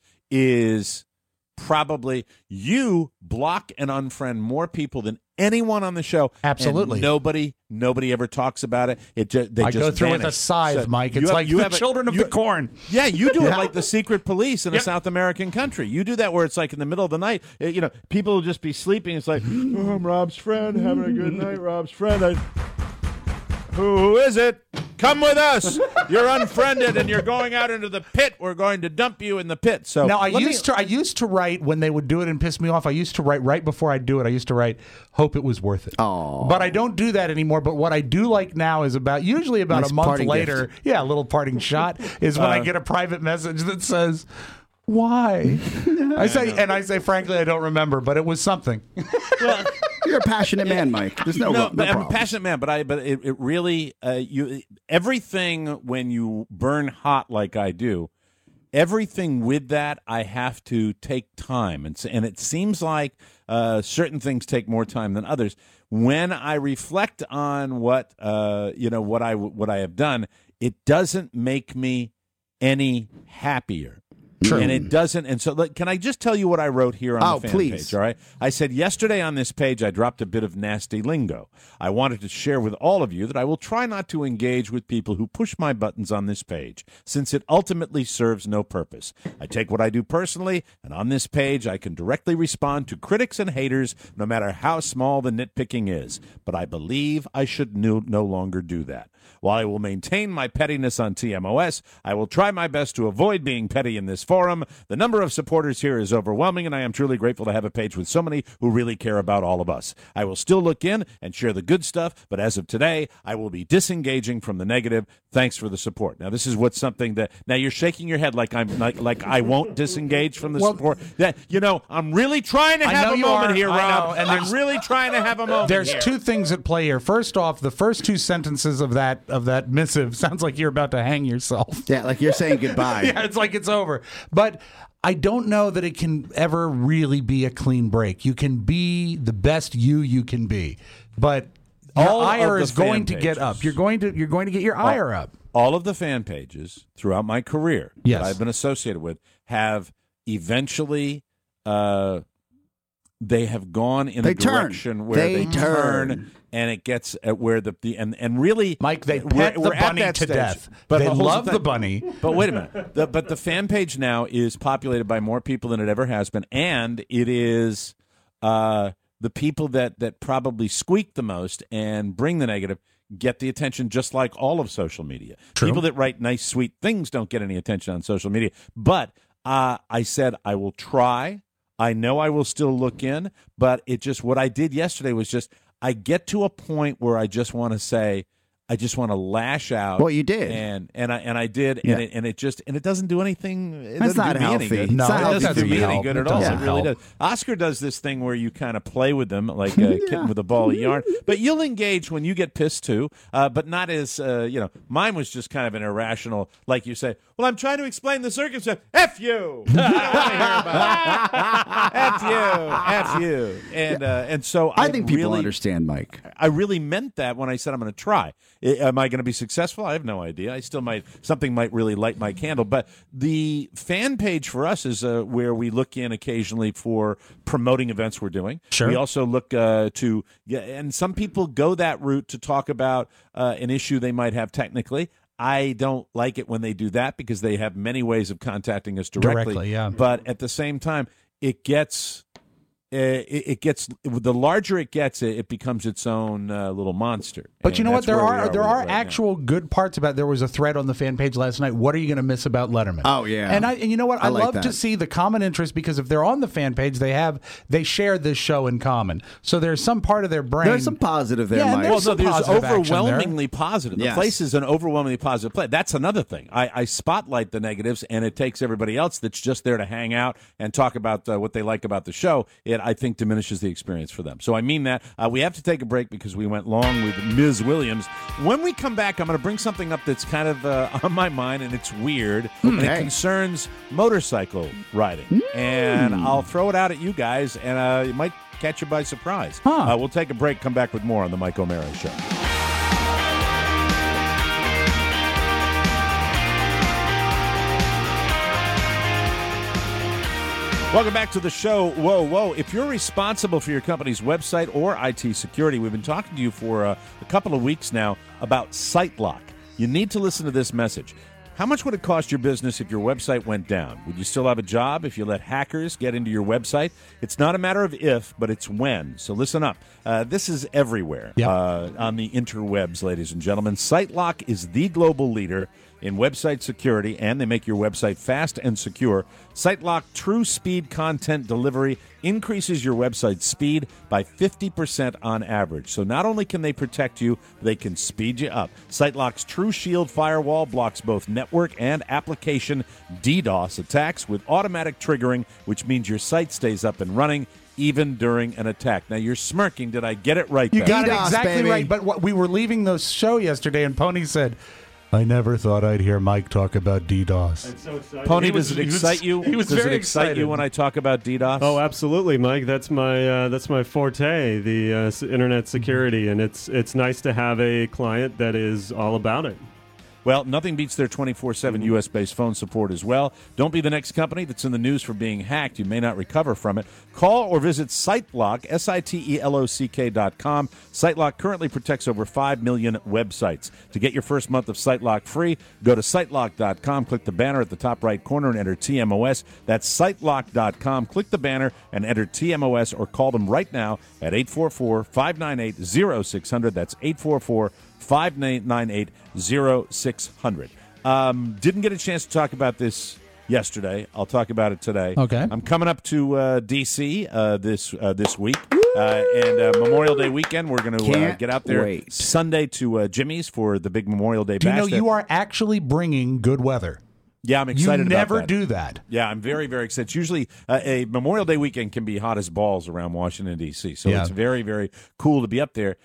is probably you block and unfriend more people than anyone on the show. Absolutely. And nobody ever talks about it. I just go through vanish. with a scythe, Mike. It's like the children of the corn. Yeah, you do it like the secret police in a South American country. You do that where it's like in the middle of the night. People will just be sleeping. It's like, I'm Rob's friend, having a good night, Rob's friend. Who is it? come with us. You're unfriended and you're going out into the pit. We're going to dump you in the pit. So now I used to write when they would do it and piss me off. I used to write right before I do it. I used to write, hope it was worth it. Oh, but I don't do that anymore. But what I do like now is usually about nice a month parting later. gift. Yeah, a little parting shot is when I get a private message that says, why? I say, frankly, I don't remember, but it was something. Well, you're a passionate man, Mike. There's no I'm a problem. passionate man, but it really everything when you burn hot like I do, everything with that I have to take time, and it seems like certain things take more time than others. When I reflect on what I have done, it doesn't make me any happier. True. And it doesn't. And so, can I just tell you what I wrote here on the fan please. page? All right. I said yesterday on this page, I dropped a bit of nasty lingo. I wanted to share with all of you that I will try not to engage with people who push my buttons on this page, since it ultimately serves no purpose. I take what I do personally, and on this page, I can directly respond to critics and haters, no matter how small the nitpicking is. But I believe I should no longer do that. While I will maintain my pettiness on TMOS, I will try my best to avoid being petty in this forum. The number of supporters here is overwhelming, and I am truly grateful to have a page with so many who really care about all of us. I will still look in and share the good stuff, but as of today, I will be disengaging from the negative. Thanks for the support. Now, this is what's something that now you're shaking your head like I won't disengage from the support. That I'm really trying to have a moment here, Rob, and I'm really trying to have a moment. There's two things at play here. First off, the first two sentences of that missive sounds like you're about to hang yourself. Yeah, like you're saying goodbye. Yeah, it's like it's over. But I don't know that it can ever really be a clean break. You can be the best you can be, but your ire is going to get up. You're going to get your ire up. All of the fan pages throughout my career that I've been associated with have eventually they have gone in a direction where they turn. And it gets at where and really, Mike, they pet the bunny to death. But they love the bunny. But wait a minute. But the fan page now is populated by more people than it ever has been, and it is the people that probably squeak the most and bring the negative get the attention, just like all of social media. True. People that write nice, sweet things don't get any attention on social media. But I said I will try. I know I will still look in, but what I did yesterday was just. I get to a point where I just want to say, I just want to lash out. Well, you did, and I did, yeah. and it doesn't do anything. It That's doesn't not do me healthy. any good. No, it doesn't do me any help. good at It all. doesn't It really help. does. Oscar does this thing where you kind of play with them like a kitten with a ball of yarn, but you'll engage when you get pissed too, but not as Mine was just kind of an irrational, like you say. Well, I'm trying to explain the circumstance. F you. I don't want to hear about it. F you. And so I think people understand, Mike. I really meant that when I said I'm going to try. Am I going to be successful? I have no idea. I still something might really light my candle. But the fan page for us is where we look in occasionally for promoting events we're doing. Sure. We also look and some people go that route to talk about an issue they might have technically. I don't like it when they do that because they have many ways of contacting us directly. Yeah. But at the same time, it gets the larger it gets, it becomes its own little monster. But and you know what? that's There where we are right actual good parts about it. There was a thread on the fan page last night. What are you going to miss about Letterman? Oh yeah. And you know what? I like love that. to see the common interest because if they're on the fan page, they share this show in common. So there's some part of their brain. There's some positive there, Yeah, Mike. Well, no, some there's positive action there. overwhelmingly positive. The Yes. place is an overwhelmingly positive place. That's another thing. I spotlight the negatives, and it takes everybody else that's just there to hang out and talk about what they like about the show. It, I think, diminishes the experience for them. So I mean that. We have to take a break because we went long with Ms. Williams. When we come back, I'm going to bring something up that's kind of on my mind, and it's weird, and it concerns motorcycle riding. And I'll throw it out at you guys, and it might catch you by surprise. We'll take a break, come back with more on the Mike O'Mara Show. Welcome back to the show. Whoa. If you're responsible for your company's website or IT security, we've been talking to you for a couple of weeks now about SiteLock. You need to listen to this message. How much would it cost your business if your website went down? Would you still have a job if you let hackers get into your website? It's not a matter of if, but it's when. So listen up. This is everywhere on the interwebs, ladies and gentlemen. SiteLock is the global leader in website security, and they make your website fast and secure. SiteLock True Speed Content Delivery increases your website speed by 50% on average. So not only can they protect you, they can speed you up. SiteLock's True Shield firewall blocks both network and application DDoS attacks with automatic triggering, which means your site stays up and running even during an attack. Now, you're smirking. Did I get it right? You there? got it exactly right. But we were leaving the show yesterday, and Pony said, I never thought I'd hear Mike talk about DDoS. I'm so excited. Pony, does it excite you? He was does very it excite excited you when I talk about DDoS? Oh, absolutely, Mike. That's my forte, the internet security, and it's nice to have a client that is all about it. Well, nothing beats their 24/7 U.S.-based phone support as well. Don't be the next company that's in the news for being hacked. You may not recover from it. Call or visit SiteLock, SiteLock.com. SiteLock currently protects over 5 million websites. To get your first month of SiteLock free, go to SiteLock.com, click the banner at the top right corner and enter TMOS. That's SiteLock.com. Click the banner and enter TMOS or call them right now at 844-598-0600. That's 844-598-0600. Didn't get a chance to talk about this yesterday. I'll talk about it today. Okay. I'm coming up to D.C. this week. And Memorial Day weekend, we're going to get out there Sunday to Jimmy's for the big Memorial Day bash. Do you know you are actually bringing good weather? Yeah, I'm excited about that. You never do that. Yeah, I'm very, very excited. It's usually a Memorial Day weekend can be hot as balls around Washington, D.C., so it's very, very cool to be up there.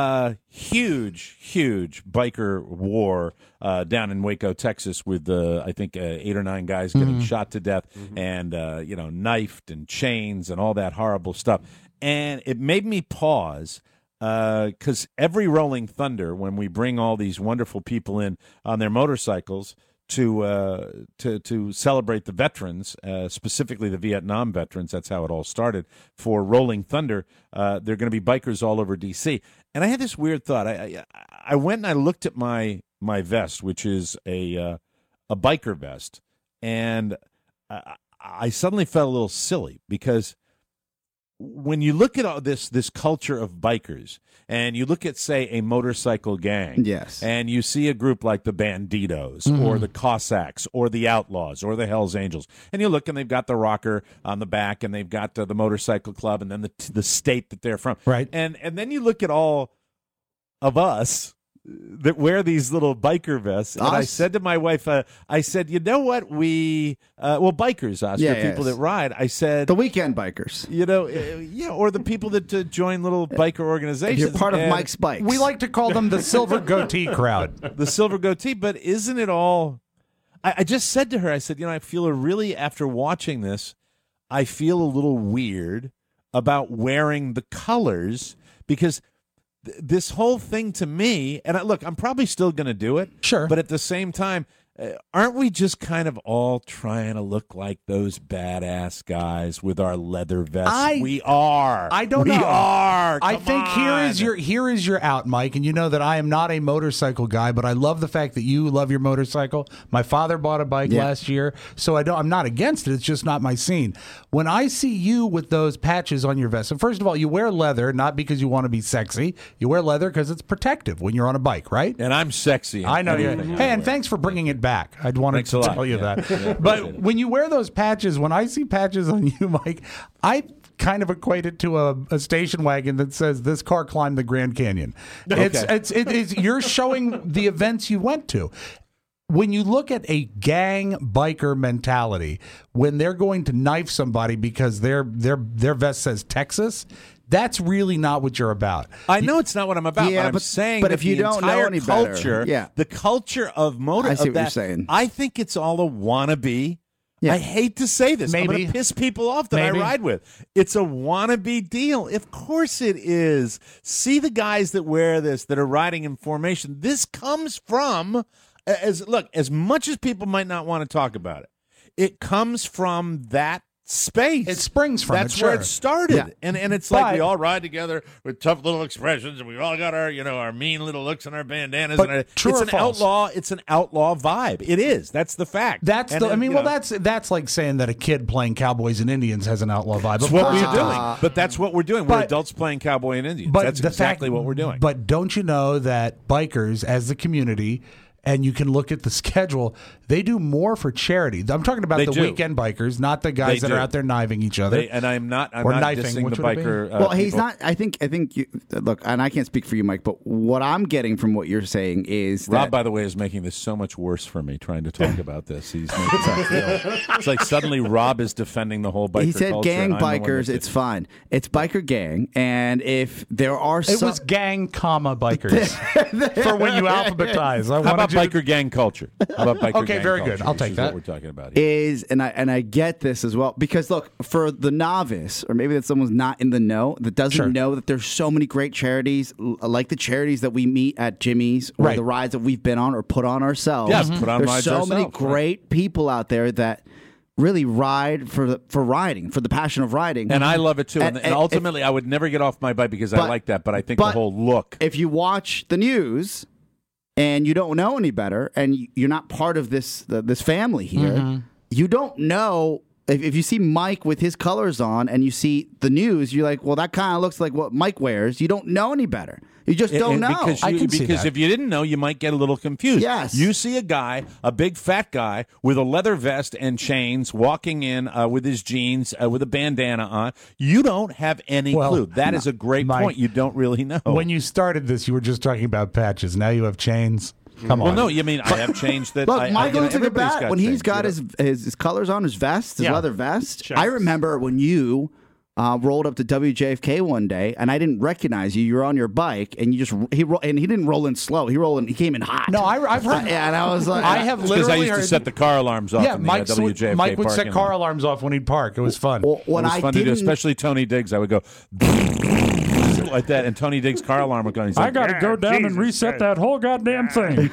Huge biker war down in Waco, Texas, with I think 8 or 9 guys getting shot to death and knifed and chains and all that horrible stuff. And it made me pause because every Rolling Thunder, when we bring all these wonderful people in on their motorcycles to celebrate the veterans, specifically the Vietnam veterans. That's how it all started. For Rolling Thunder, there are going to be bikers all over D.C. And I had this weird thought. I went and I looked at my vest, which is a biker vest, and I suddenly felt a little silly because when you look at all this culture of bikers, and you look at, say, a motorcycle gang, and you see a group like the Banditos or the Cossacks or the Outlaws or the Hells Angels, and you look and they've got the rocker on the back and they've got the motorcycle club and then the state that they're from, right? And then you look at all of us that wear these little biker vests. And I said to my wife, I said, you know what, bikers, Oscar, people that ride. I said, the weekend bikers, or the people that join little biker organizations. You're part of Mike's Bikes. We like to call them the silver goatee crowd. The silver goatee, but isn't it all? I just said to her, I said, I feel after watching this, I feel a little weird about wearing the colors because this whole thing to me, and look, I'm probably still going to do it. Sure. But at the same time, aren't we just kind of all trying to look like those badass guys with our leather vests? We are. I don't know. We are. I think here is your out, Mike, and you know that I am not a motorcycle guy, but I love the fact that you love your motorcycle. My father bought a bike last year, so I'm not against it. It's just not my scene. When I see you with those patches on your vest, so first of all, you wear leather not because you want to be sexy. You wear leather because it's protective when you're on a bike, right? And I'm sexy. I know you. Hey, and thanks for bringing it back. I wanted to tell you that. But when you wear those patches, when I see patches on you, Mike, I kind of equate it to a station wagon that says this car climbed the Grand Canyon. It's you're showing the events you went to. When you look at a gang biker mentality, when they're going to knife somebody because their vest says Texas, that's really not what you're about. I know it's not what I'm about, but I'm saying but if you don't know any culture, better, the culture of motor, I see what you're saying. I think it's all a wannabe. I hate to say this. I'm going to piss people off that I ride with. It's a wannabe deal. Of course it is. See the guys that wear this, that are riding in formation. This comes from, as much as people might not want to talk about it, it comes from that space. It springs from That's it, where sure. it started. Yeah. And it's like we all ride together with tough little expressions, and we all got our our mean little looks and our bandanas. But and true it's or an false? outlaw. It's an outlaw vibe. It is. That's the fact. That's And the. I then, mean, you well, know, that's like saying that a kid playing Cowboys and Indians has an outlaw vibe. that's Of what course we're it doing. does. But that's what we're doing. We're But- adults playing cowboy and Indians. But That's the exactly fact, what we're doing. But don't you know that bikers, as the community, and you can look at the schedule, they do more for charity. I'm talking about They the do. weekend bikers, not the guys They that are do. out there kniving each other. And I'm not Or knifing, dissing which the would it be? biker. Well, he's people. not. I think you look, and I can't speak for you, Mike. But what I'm getting from what you're saying is Rob, that by the way, is making this so much worse for me trying to talk about this. He's making me feel. It's like suddenly Rob is defending the whole biker he said culture, gang and I'm the one bikers. that- It's fine. It's biker gang, and if there are It was gang, bikers for when you alphabetize. How about biker gang culture? How about biker Okay, gang very culture? good. I'll This take is that. What we're talking about here. is and I get this as well, because look, for the novice, or maybe that someone's not in the know, that doesn't Sure. know that there's so many great charities, like the charities that we meet at Jimmy's, or Right. the rides that we've been on or put on ourselves. Yes, put on there's rides so many ourselves, right. great people out there that really ride for riding, for the passion of riding. And I love it too. And, And- ultimately, I would never get off my bike because I But- like that. But I think the but whole look. if you watch the news and you don't know any better, and you're not part of this family here, Mm-hmm. you don't know. If you see Mike with his colors on and you see the news, you're like, well, that kind of looks like what Mike wears. You don't know any better. You just don't And know. Because if you didn't know, you might get a little confused. Yes. You see a guy, a big fat guy with a leather vest and chains, walking in with his jeans, with a bandana on. You don't have any Well, clue. That is a great Mike, point. You don't really know. When you started this, you were just talking about patches. Now you have chains. Come well, on. no, you mean I have changed that. Look, Michael looks like a everybody's bat got when he's changed, got you know? his colors on, his vest, his Yeah. leather vest. Checks. I remember when you rolled up to WJFK one day, and I didn't recognize you. You were on your bike, and he didn't roll in slow. He came in hot. No, I've heard. And I was like, I have Because I literally used to heard. set the car alarms off yeah, in the Mike WJFK would set parking car lot. alarms off when he'd park. It was fun. Well, when It was I fun to do, didn't, especially Tony Diggs. I would go like that, and Tony Diggs' car alarm would go. And he's like, got to go down and reset that whole goddamn thing.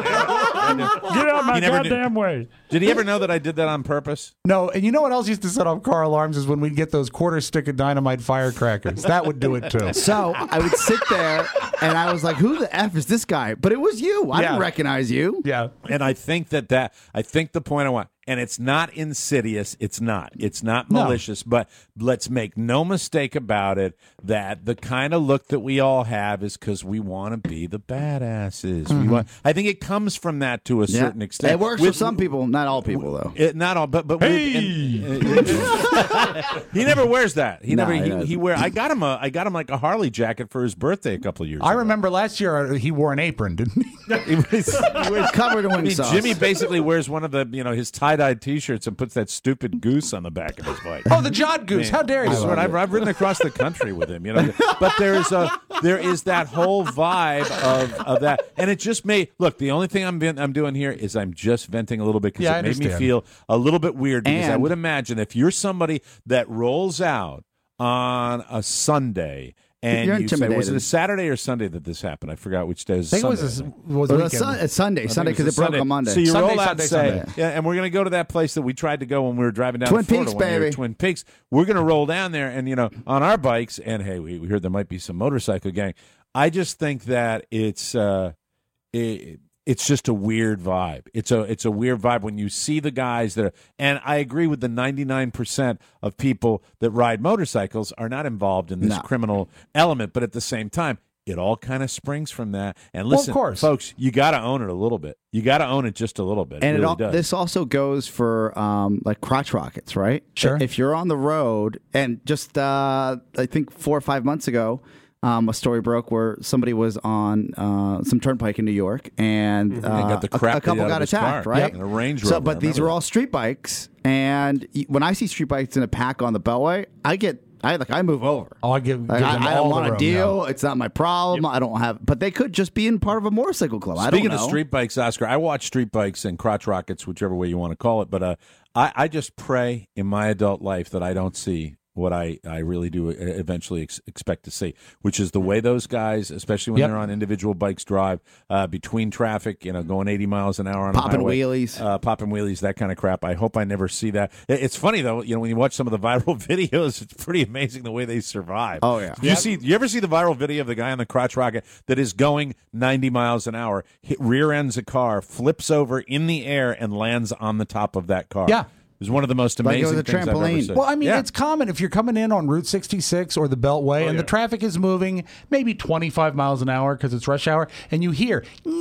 Get out my He never did. goddamn way. Did he ever know that I did that on purpose? No, and you know what else used to set off car alarms is when we'd get those quarter stick of dynamite firecrackers. That would do it too. So I would sit there, and I was like, "Who the f is this guy?" But it was you. I didn't recognize you. Yeah. And I think I think the point I want, and it's not insidious. It's not malicious. But let's make no mistake about it that the kind of look that we all have is because we want to be the badasses. We want. I think it comes from that to a certain extent. It works for some people, not all people, though. Not all, but Hey! he never wears that. He No, never. he He, doesn't. he wear. I got him like a Harley jacket for his birthday a couple of years. I ago. remember last year he wore an apron, didn't he? He wears Covered in I wing mean, sauce. Jimmy basically wears one of the his tie-dyed T-shirts and puts that stupid goose on the back of his bike. Oh, the Jod Goose. Man, How dare I you? swear, I've ridden across the country with him, But there is that whole vibe of that, and it just may look. The only thing I'm doing here is I'm just venting a little bit because Yeah, I it made me understand. feel a little bit weird. Because I And- would imagine if you're somebody that rolls out on a Sunday. And You're you say, was it intimidated. a Saturday or Sunday that this happened? I forgot which day. It was I think it Sunday, was I a think. weekend. It's Sunday, I think because was it broke Sunday. on Monday. So you Sunday, roll out Sunday, and say, Sunday. yeah, and we're going to go to that place that we tried to go when we were driving down Twin to Florida Peaks, one year, baby. Twin Peaks. We're going to roll down there, and on our bikes. And hey, we heard there might be some motorcycle gang. I just think that it's just a weird vibe. It's a weird vibe when you see the guys that are. And I agree with the 99% of people that ride motorcycles are not involved in this No. criminal element, but at the same time. It all kind of springs from that. And Well, of listen, course. folks, you got to own it a little bit. You got to own it just a little bit. And it really does. this also goes for like crotch rockets, right? Sure. If you're on the road, and just I think 4 or 5 months ago, a story broke where somebody was on some turnpike in New York, and got the crap a couple beat out got of his attacked, car. right? Yep, in a Range So, Rover, but I these remember are all street bikes, and when I see street bikes in a pack on the Beltway, I move over. Oh, I give them I all don't the want a room, deal. no. It's not my problem. I don't have. But they could just be in part of a motorcycle club. I Speaking don't know. of street bikes, Oscar, I watch street bikes and crotch rockets, whichever way you want to call it. But I just pray in my adult life that I don't see what I really do eventually expect to see, which is the way those guys, especially when they're on individual bikes, drive between traffic, going 80 miles an hour on popping a highway, popping wheelies, that kind of crap. I hope I never see that. It's funny though, when you watch some of the viral videos, it's pretty amazing the way they survive. Oh yeah. You ever see the viral video of the guy on the crotch rocket that is going 90 miles an hour, rear ends a car, flips over in the air, and lands on the top of that car? Yeah. It was one of the most amazing things I've ever seen. Well, I mean, it's common if you're coming in on Route 66 or the Beltway and the traffic is moving maybe 25 miles an hour because it's rush hour, and you hear,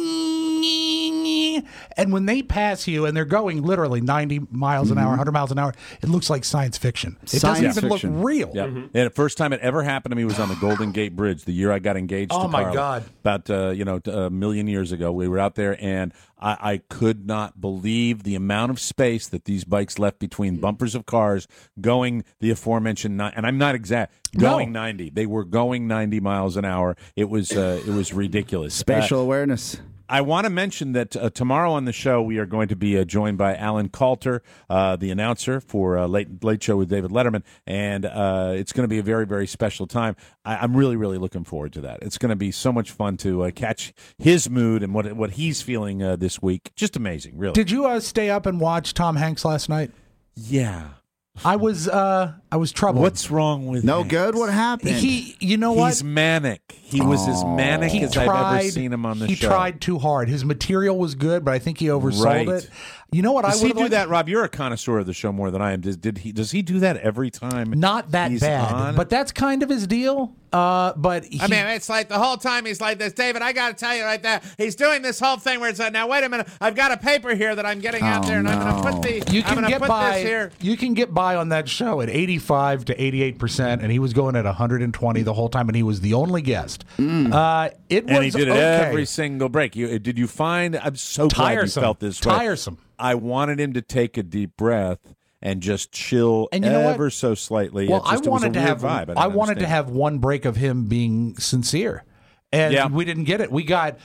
and when they pass you and they're going literally 90 miles an hour, 100 miles an hour, it looks like science fiction. It doesn't even look real. Yeah. And the first time it ever happened to me was on the Golden Gate Bridge, the year I got engaged to my Carla. God. About, a million years ago. We were out there, and I could not believe the amount of space that these bikes left between bumpers of cars going the aforementioned, and I'm not exact, going 90. They were going 90 miles an hour. It was ridiculous. Spatial awareness. I want to mention that tomorrow on the show we are going to be joined by Alan Coulter, the announcer for Late Show with David Letterman, and it's going to be a very, very special time. I'm really, really looking forward to that. It's going to be so much fun to catch his mood and what he's feeling this week. Just amazing, really. Did you stay up and watch Tom Hanks last night? Yeah. I was troubled. What's wrong with No Hanks? good? What happened? You know what? He's manic. He was as manic as I've ever seen him on the show. He tried too hard. His material was good, but I think he oversold it. You know what? Does he do that, Rob? You're a connoisseur of the show more than I am. Does he do that every time? Not that he's bad, on? but that's kind of his deal. But it's like the whole time he's like this, David. I got to tell you right there, he's doing this whole thing where it's like, now wait a minute, I've got a paper here that I'm getting out there, and I'm going to put the. You can get by. This here. You can get by on that show at 85 to 88%, and he was going at 120 the whole time, and he was the only guest. And he did it every single break. Did you find? I'm so tiresome. Glad you felt this way. Tiresome. I wanted him to take a deep breath and just chill and you know ever so slightly. Well, it wanted to have vibe. I wanted to have one break of him being sincere. And we didn't get it. We got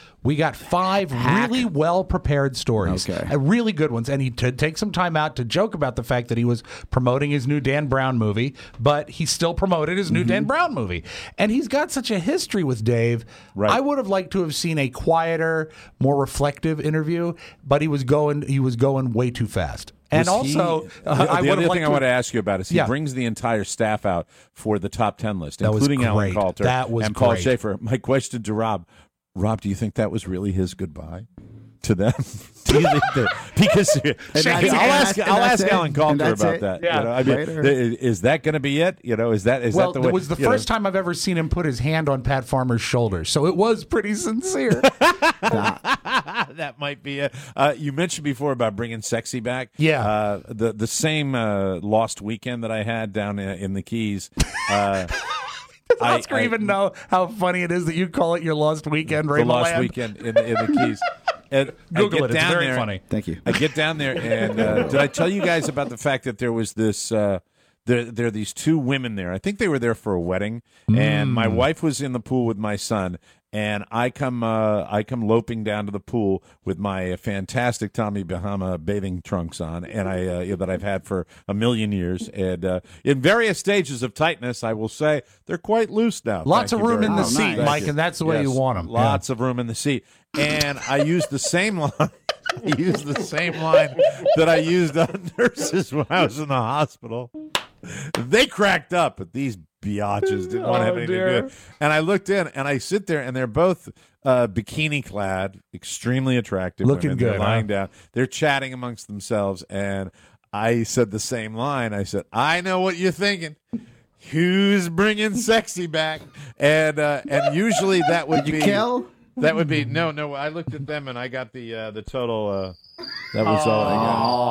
5 really well prepared stories, really good ones. And he take some time out to joke about the fact that he was promoting his new Dan Brown movie, but he still promoted his new Dan Brown movie. And he's got such a history with Dave. Right. I would have liked to have seen a quieter, more reflective interview, but he was going way too fast. And also, the other thing I want to ask you about is he brings the entire staff out for the top 10 list, including Alan Coulter and Paul Schaefer. My question to Rob, do you think that was really his goodbye to them? Do you think that? Because I'll ask Alan Coulter about that. Yeah. Is that going to be it? Is that the way? It was the first time I've ever seen him put his hand on Pat Farmer's shoulder, so it was pretty sincere. That might be it. You mentioned before about bringing sexy back. Yeah. The same lost weekend that I had down in the Keys. Does Oscar even know how funny it is that you call it your lost weekend, Raymond? The lost weekend in the Keys. And Google it. It's very funny. Thank you. I get down there, and did I tell you guys about the fact that there was this? There are these 2 women there. I think they were there for a wedding, and my wife was in the pool with my son. And I come loping down to the pool with my fantastic Tommy Bahama bathing trunks on, and that I've had for a million years. And in various stages of tightness, I will say they're quite loose now. Lots of room in the seat, Mike, and that's the way you want them. Lots of room in the seat. And I used the same line. I used the same line that I used on nurses when I was in the hospital. They cracked up, but these biatches didn't want to have anything to do with it. And I looked in, and I sit there, and they're both bikini clad, extremely attractive. Looking women. good. They're lying down. They're chatting amongst themselves, and I said the same line. I said, I know what you're thinking. Who's bringing sexy back? And usually that would be... Did you kill? That would be... No, I looked at them, and I got the total... that was all I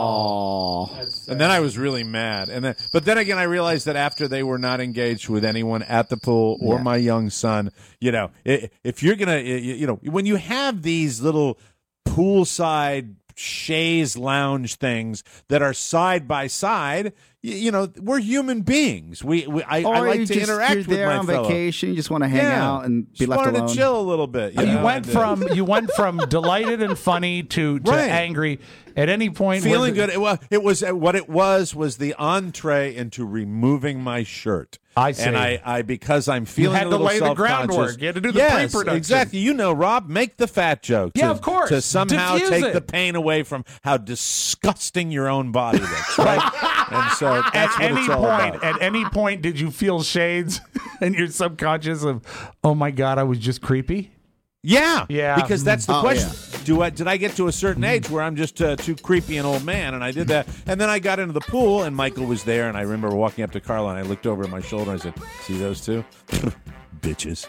got. And then I was really mad. But then again, I realized that after they were not engaged with anyone at the pool or my young son, if you're going to, when you have these little poolside chaise lounge things that are side by side. You know, we're human beings. I like to interact with there my on fellow. vacation. You just want to hang out and be left alone. To chill a little bit. You went from delighted and funny to angry at any point. Feeling good. Well, it was what it was the entree into removing my shirt. I see. And I because I'm feeling had a little to lay the self-conscious. groundwork. You had to do the pre-production. Exactly. You know, Rob, make the fat joke. Yeah, of course. To somehow Diffuse take it. the pain away from how disgusting your own body looks, right? And so that's what it's all about. At any point, did you feel shades in your subconscious of, oh my God, I was just creepy? Yeah, Yeah. because that's the Oh, question. Did I get to a certain age where I'm just too creepy an old man? And I did that, and then I got into the pool, and Michael was there, and I remember walking up to Carla, and I looked over at my shoulder, and I said, "See those two, bitches."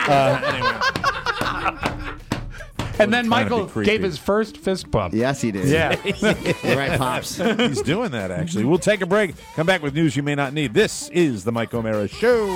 Anyway. And then Trying to be Michael creepy. gave his first fist bump. Yes, he did. Yeah. You're right, Pops. He's doing that, actually. We'll take a break. Come back with news you may not need. This is the Mike O'Mara Show.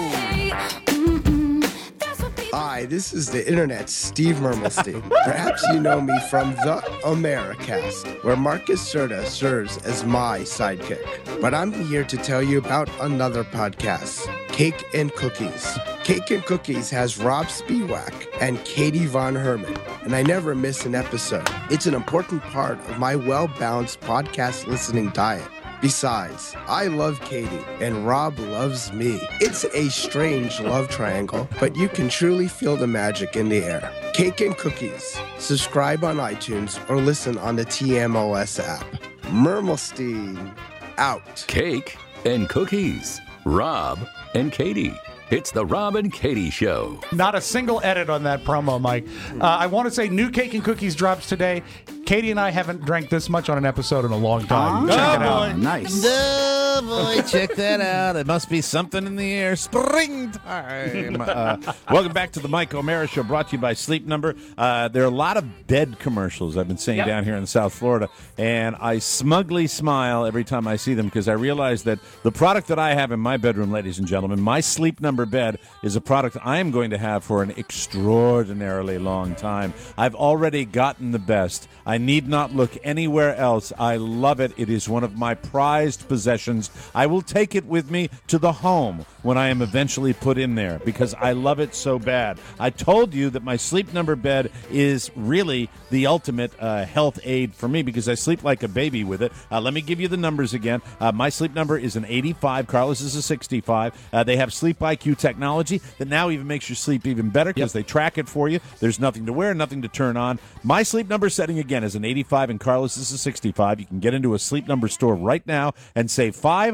Hi, this is the Internet's Steve Mermelstein. Perhaps you know me from the Americast, where Marcus Serta serves as my sidekick. But I'm here to tell you about another podcast, Cake and Cookies. Cake and Cookies has Rob Spiewak and Katie Von Herman, and I never miss an episode. It's an important part of my well-balanced podcast listening diet. Besides, I love Katie, and Rob loves me. It's a strange love triangle, but you can truly feel the magic in the air. Cake and Cookies. Subscribe on iTunes or listen on the TMOS app. Mermelstein, out. Cake and Cookies. Rob and Katie. It's the Rob and Katie Show. Not a single edit on that promo, Mike. I want to say new Cake and Cookies drops today. Katie and I haven't drank this much on an episode in a long time. Check it out. Nice. Oh, boy, check that out. It must be something in the air. Springtime. Welcome back to the Mike O'Mara Show, brought to you by Sleep Number. There are a lot of bed commercials I've been seeing down here in South Florida, and I smugly smile every time I see them because I realize that the product that I have in my bedroom, ladies and gentlemen, my Sleep Number bed, is a product I am going to have for an extraordinarily long time. I've already gotten the best. I need not look anywhere else. I love it. It is one of my prized possessions. I will take it with me to the home when I am eventually put in there because I love it so bad. I told you that my Sleep Number bed is really the ultimate health aid for me because I sleep like a baby with it. Let me give you the numbers again. My Sleep Number is an 85. Carlos is a 65. They have Sleep IQ technology that now even makes your sleep even better because they track it for you. There's nothing to wear, nothing to turn on. My Sleep Number setting again is an 85 and Carlos is a 65. You can get into a Sleep Number store right now and save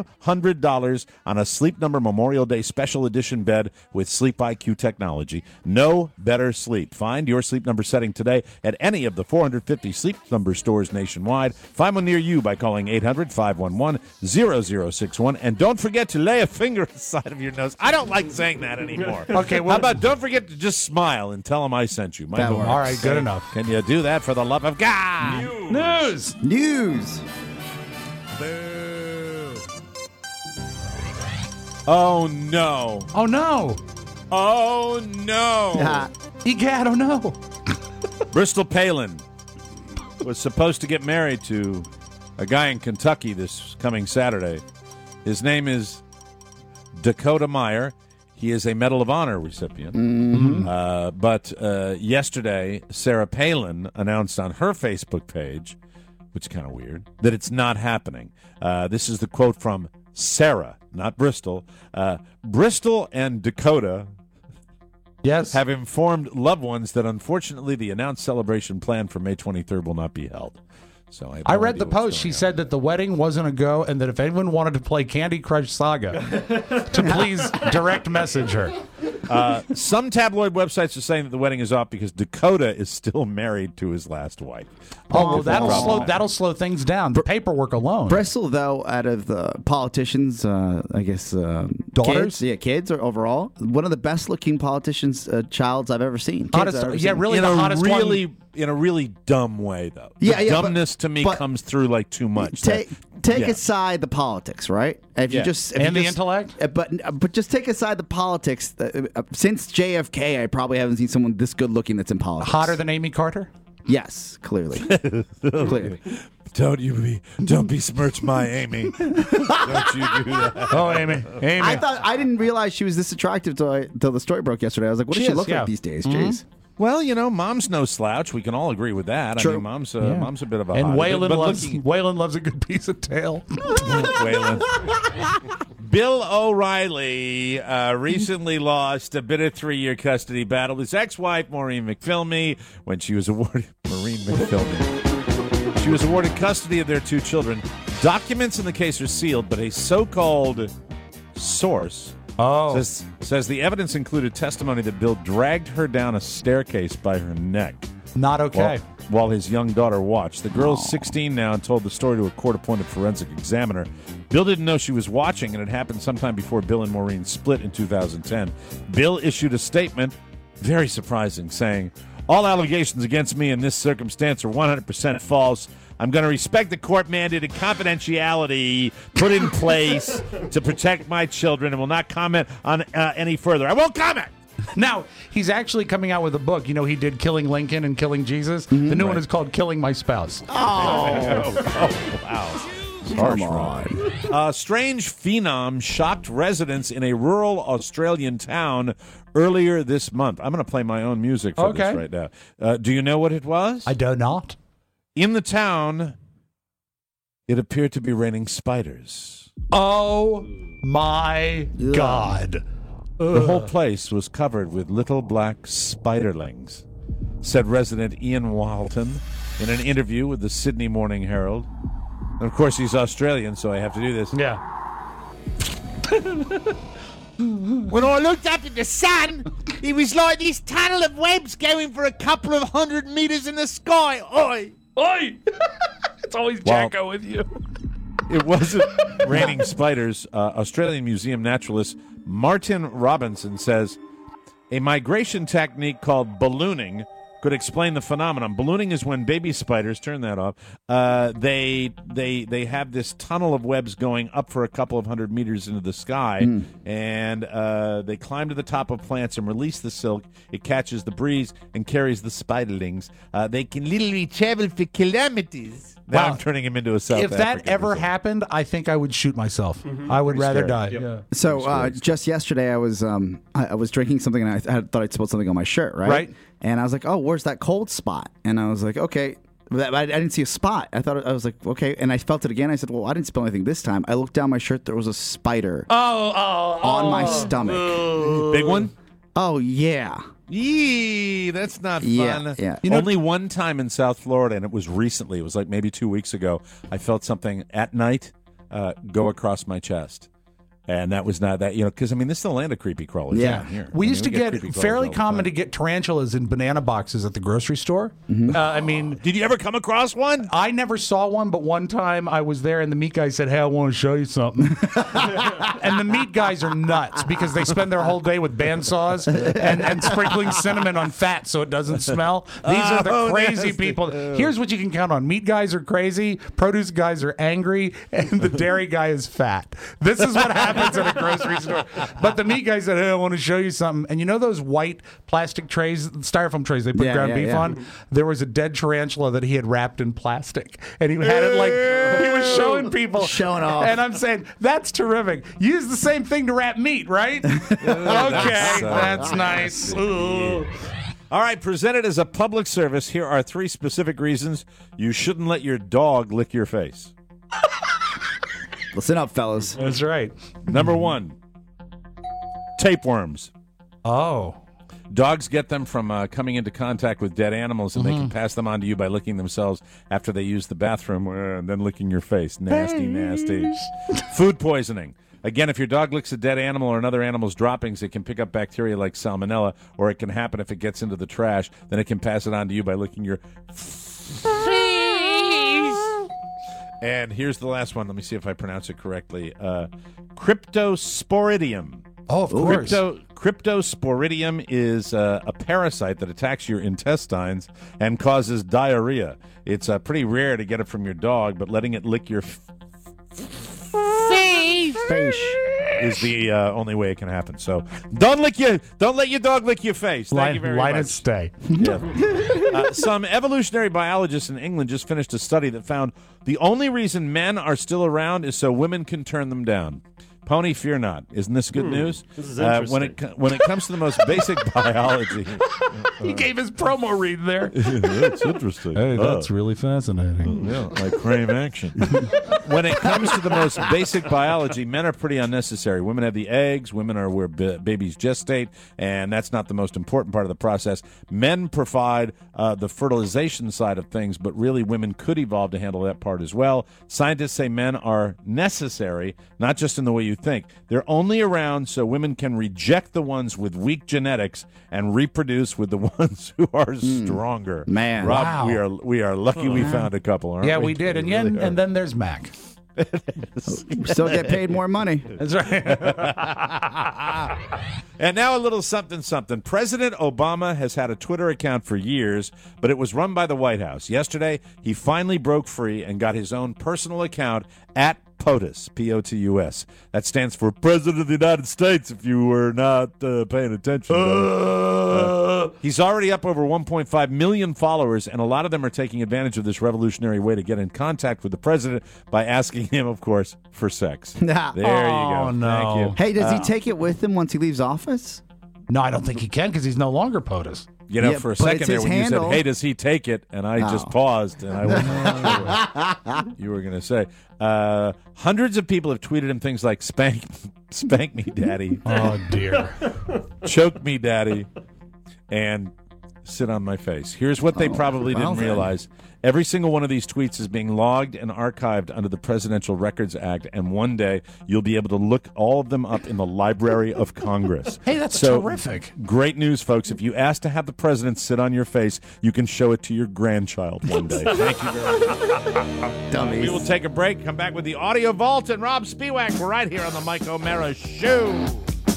$500 on a Sleep Number Memorial Day special edition bed with Sleep IQ technology. No better sleep. Find your Sleep Number setting today at any of the 450 Sleep Number stores nationwide. Find one near you by calling 800-511-0061. And don't forget to lay a finger on the side of your nose. I don't like saying that anymore. Okay, well, how about don't forget to just smile and tell them I sent you. All right, good enough. Can you do that for the love of God? News. Boo. Oh, no. Oh, no. Oh, no. Egad, oh, no. Bristol Palin was supposed to get married to a guy in Kentucky this coming Saturday. His name is Dakota Meyer. He is a Medal of Honor recipient. Mm-hmm. But yesterday, Sarah Palin announced on her Facebook page, which is kind of weird, that it's not happening. This is the quote from Sarah, not Bristol. Bristol and Dakota have informed loved ones that unfortunately the announced celebration planned for May 23rd will not be held. So I read the post. She said that the wedding wasn't a go and that if anyone wanted to play Candy Crush Saga, to please direct message her. Some tabloid websites are saying that the wedding is off because Dakota is still married to his last wife. Oh, well, that'll slow things down. The paperwork alone. Bristol, though, out of the politicians, I guess, daughters, kids are overall one of the best-looking politicians, childs I've ever seen. Really, the hottest one. In a really dumb way, though. Yeah, the dumbness to me comes through like too much. Take aside the politics, right? If you just intellect, but just take aside the politics. Since JFK, I probably haven't seen someone this good looking that's in politics. Hotter than Amy Carter? Yes, clearly. Clearly. Don't besmirch my Amy. Don't you do that. Oh, Amy. I didn't realize she was this attractive till the story broke yesterday. I was like, what does she look like these days? Jeez. Well, mom's no slouch. We can all agree with that. True. I mean, mom's a bit of a And hottie. Waylon loves a good piece of tail. Waylon. Bill O'Reilly recently lost a bitter 3-year custody battle. His ex-wife, Maureen McPhilmy, when she was awarded She was awarded custody of their 2 children. Documents in the case are sealed, but a so-called source says the evidence included testimony that Bill dragged her down a staircase by her neck. Not okay. While his young daughter watched. The girl's 16 now and told the story to a court-appointed forensic examiner. Bill didn't know she was watching, and it happened sometime before Bill and Maureen split in 2010. Bill issued a statement, very surprising, saying, "All allegations against me in this circumstance are 100% false. I'm going to respect the court-mandated confidentiality put in place to protect my children and will not comment on any further. I won't comment." Now, he's actually coming out with a book. He did Killing Lincoln and Killing Jesus. The new one is called Killing My Spouse. Wow. Come on. A strange phenom shocked residents in a rural Australian town earlier this month. I'm going to play my own music for this right now. Do you know what it was? I do not. In the town, it appeared to be raining spiders. Oh, my God. The whole place was covered with little black spiderlings, said resident Ian Walton in an interview with the Sydney Morning Herald. And of course, he's Australian, so I have to do this. Yeah. When I looked up at the sun, it was like this tunnel of webs going for a couple of 100 meters in the sky. Oi! Oi! It's always Jacko with you. It wasn't raining spiders. Australian museum naturalist Martin Robinson says a migration technique called ballooning could explain the phenomenon. Ballooning is when baby spiders, turn that off, they have this tunnel of webs going up for a couple of 100 meters into the sky, and they climb to the top of plants and release the silk. It catches the breeze and carries the spiderlings. They can literally travel for kilometers. Now I'm turning him into a South African. If that ever happened, I think I would shoot myself. I would rather die. Yep. Yeah. So just yesterday, I was drinking something and I thought I'd spilled something on my shirt, right? Right. And I was like, "Oh, where's that cold spot?" And I was like, "Okay." I didn't see a spot. I was like, "Okay," and I felt it again. I said, "Well, I didn't spill anything this time." I looked down my shirt. There was a spider on my stomach. Big one? Oh yeah. Yee, that's not fun. Yeah. Only one time in South Florida, and it was recently. It was like maybe 2 weeks ago. I felt something at night go across my chest. And that was not that, because, this is the land of creepy crawlers. Yeah. Down here. We used to get fairly common to get tarantulas in banana boxes at the grocery store. Did you ever come across one? I never saw one, but one time I was there and the meat guy said, "Hey, I want to show you something." And the meat guys are nuts because they spend their whole day with bandsaws and sprinkling cinnamon on fat so it doesn't smell. These are the crazy people. Here's what you can count on. Meat guys are crazy, produce guys are angry, and the dairy guy is fat. This is what happens at a grocery store. But the meat guy said, "Hey, I want to show you something." And those white plastic trays, styrofoam trays they put ground beef on? There was a dead tarantula that he had wrapped in plastic. And he had it like, he was showing people. Showing off. And I'm saying, that's terrific. Use the same thing to wrap meat, right? Okay, that's nice. Ooh. All right, presented as a public service, here are 3 specific reasons you shouldn't let your dog lick your face. Listen up, fellas. That's right. Number 1, tapeworms. Oh. Dogs get them from coming into contact with dead animals, and they can pass them on to you by licking themselves after they use the bathroom and then licking your face. Nasty, nasty. Food poisoning. Again, if your dog licks a dead animal or another animal's droppings, it can pick up bacteria like salmonella, or it can happen if it gets into the trash. Then it can pass it on to you by licking your And here's the last one. Let me see if I pronounce it correctly. Cryptosporidium. Oh, of course. Cryptosporidium is a parasite that attacks your intestines and causes diarrhea. It's pretty rare to get it from your dog, but letting it lick your face is the only way it can happen. So don't let your dog lick your face. Thank you very much. Line it stay. Yeah. Some evolutionary biologists in England just finished a study that found the only reason men are still around is so women can turn them down. Pony, fear not. Isn't this good news? This is interesting. When it comes to the most basic biology, He gave his promo read there. that's interesting. Hey, that's really fascinating. Yeah, like crane action. When it comes to the most basic biology, men are pretty unnecessary. Women have the eggs. Women are where babies gestate, and that's not the most important part of the process. Men provide the fertilization side of things, but really women could evolve to handle that part as well. Scientists say men are necessary, not just in the way you think. They're only around so women can reject the ones with weak genetics and reproduce with the ones who are stronger. Man. Rob, Wow. we are lucky we found a couple, aren't we? Yeah, we did. And, and then there's Mac. Still get paid more money. That's right. And now a little something. President Obama has had a Twitter account for years, but it was run by the White House. Yesterday, he finally broke free and got his own personal account at POTUS, P-O-T-U-S. That stands for President of the United States, if you were not paying attention. He's already up over 1.5 million followers, and a lot of them are taking advantage of this revolutionary way to get in contact with the president by asking him, of course, for sex. There you go. No. Thank you. Hey, does he take it with him once he leaves office? No, I don't think he can because he's no longer POTUS. You know, Yeah, for a but second it's there his when handle. you said, hey, does he take it? And I just paused, and I wasn't you were going to say. Hundreds of people have tweeted him things like, spank me, daddy. Oh, dear. Choke me, daddy. And sit on my face. Here's what they probably didn't realize. Every single one of these tweets is being logged and archived under the Presidential Records Act, and one day you'll be able to look all of them up in the Library of Congress. Hey, that's So, terrific. Great news, folks. If you ask to have the president sit on your face, you can show it to your grandchild one day. Thank you very much. Dummies. We will take a break, come back with the Audio Vault and Rob Spiewak right here on the Mike O'Mara Show.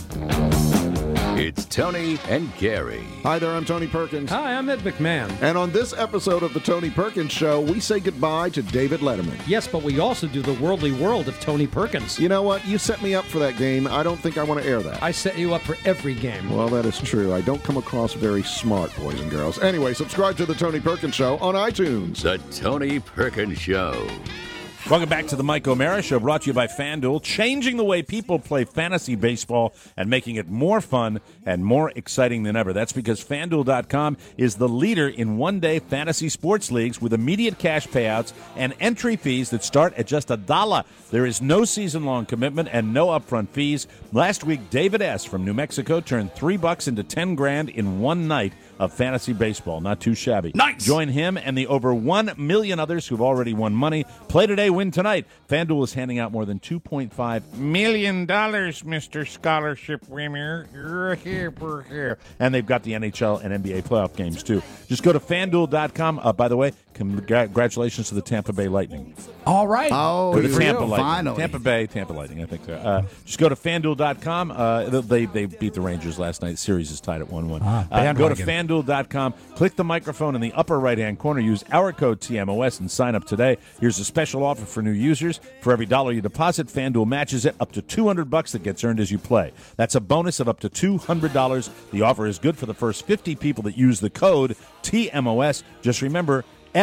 It's Tony and Gary. Hi there, I'm Tony Perkins. Hi, I'm Ed McMahon. And on this episode of the Tony Perkins Show, we say goodbye to David Letterman. Yes, but we also do the worldly world of Tony Perkins. You know what? You set me up for that game. I don't think I want to air that. I set you up for every game. Well, that is true. I don't come across very smart, boys and girls. Anyway, subscribe to the Tony Perkins Show on iTunes. The Tony Perkins Show. Welcome back to the Mike O'Mara Show, brought to you by FanDuel, changing the way people play fantasy baseball and making it more fun and more exciting than ever. That's because FanDuel.com is the leader in one-day fantasy sports leagues with immediate cash payouts and entry fees that start at just $1. There is no season-long commitment and no upfront fees. Last week, David S. from New Mexico turned $3 into $10,000 in one night of fantasy baseball. Not too shabby. Nice. Join him and the over 1 million others who've already won money. Play today, win tonight. FanDuel is handing out more than $2.5 million, Mr. Scholarship winner. You're here, we're here. And they've got the NHL and NBA playoff games, too. Just go to FanDuel.com. By the way, congratulations to the Tampa Bay Lightning. All right. Oh, To the here we Tampa go. Lightning. Finally. Tampa Lightning, I think so. Just go to FanDuel.com. They beat the Rangers last night. The series is tied at 1-1. Go to FanDuel.com. Click the microphone in the upper right-hand corner. Use our code TMOS and sign up today. Here's a special offer for new users. For every $1 you deposit, FanDuel matches it up to $200 that gets earned as you play. That's a bonus of up to $200. The offer is good for the first 50 people that use the code TMOS. Just remember,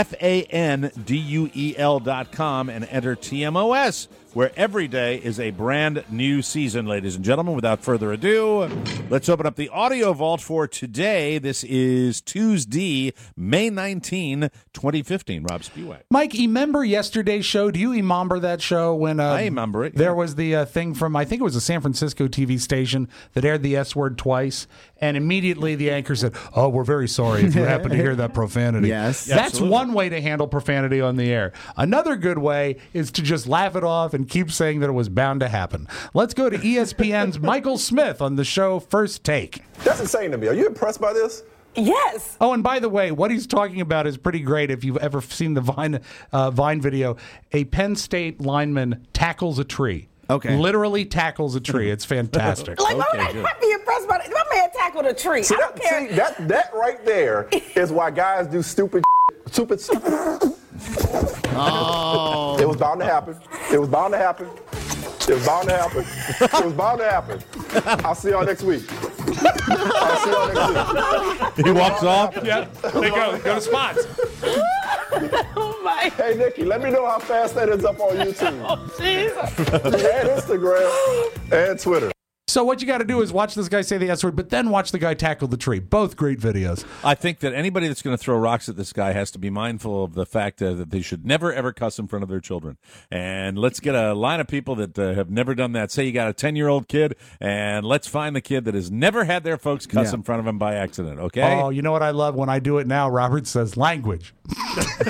FanDuel.com and enter TMOS, where every day is a brand new season, ladies and gentlemen. Without further ado, let's open up the audio vault for today. This is Tuesday, May 19, 2015. Rob Spiewak. Mike, you remember yesterday's show? Do you remember that show when I remember it. There was the thing from, I think it was a San Francisco TV station that aired the S word twice, and immediately the anchor said, "Oh, we're very sorry if you happen to hear that profanity." Yes. That's Absolutely. one way to handle profanity on the air. Another good way is to just laugh it off and keep saying that it was bound to happen. Let's go to ESPN's Michael Smith on the show First Take. That's insane to me. Are you impressed by this? Yes. Oh, and by the way, what he's talking about is pretty great. If you've ever seen the Vine video, a Penn State lineman tackles a tree. Okay. Literally tackles a tree. It's fantastic. Like, why would I not be impressed by it? My man tackled a tree. See, I don't care. that right there is why guys do stupid. Oh. It was bound to happen. It was bound to happen. It was bound to happen. It was bound to happen. I'll see y'all next week. I'll see y'all next week. He walks off. Yeah, they go to spots. Oh my. Hey, Nikki, let me know how fast that ends up on YouTube. Oh, Jesus. And Instagram and Twitter. So what you got to do is watch this guy say the S word, but then watch the guy tackle the tree. Both great videos. I think that anybody that's going to throw rocks at this guy has to be mindful of the fact that they should never, ever cuss in front of their children. And let's get a line of people that have never done that. Say you got a 10-year-old kid, and let's find the kid that has never had their folks cuss in front of him by accident, okay? Oh, you know what I love? When I do it now, Robert says language. It's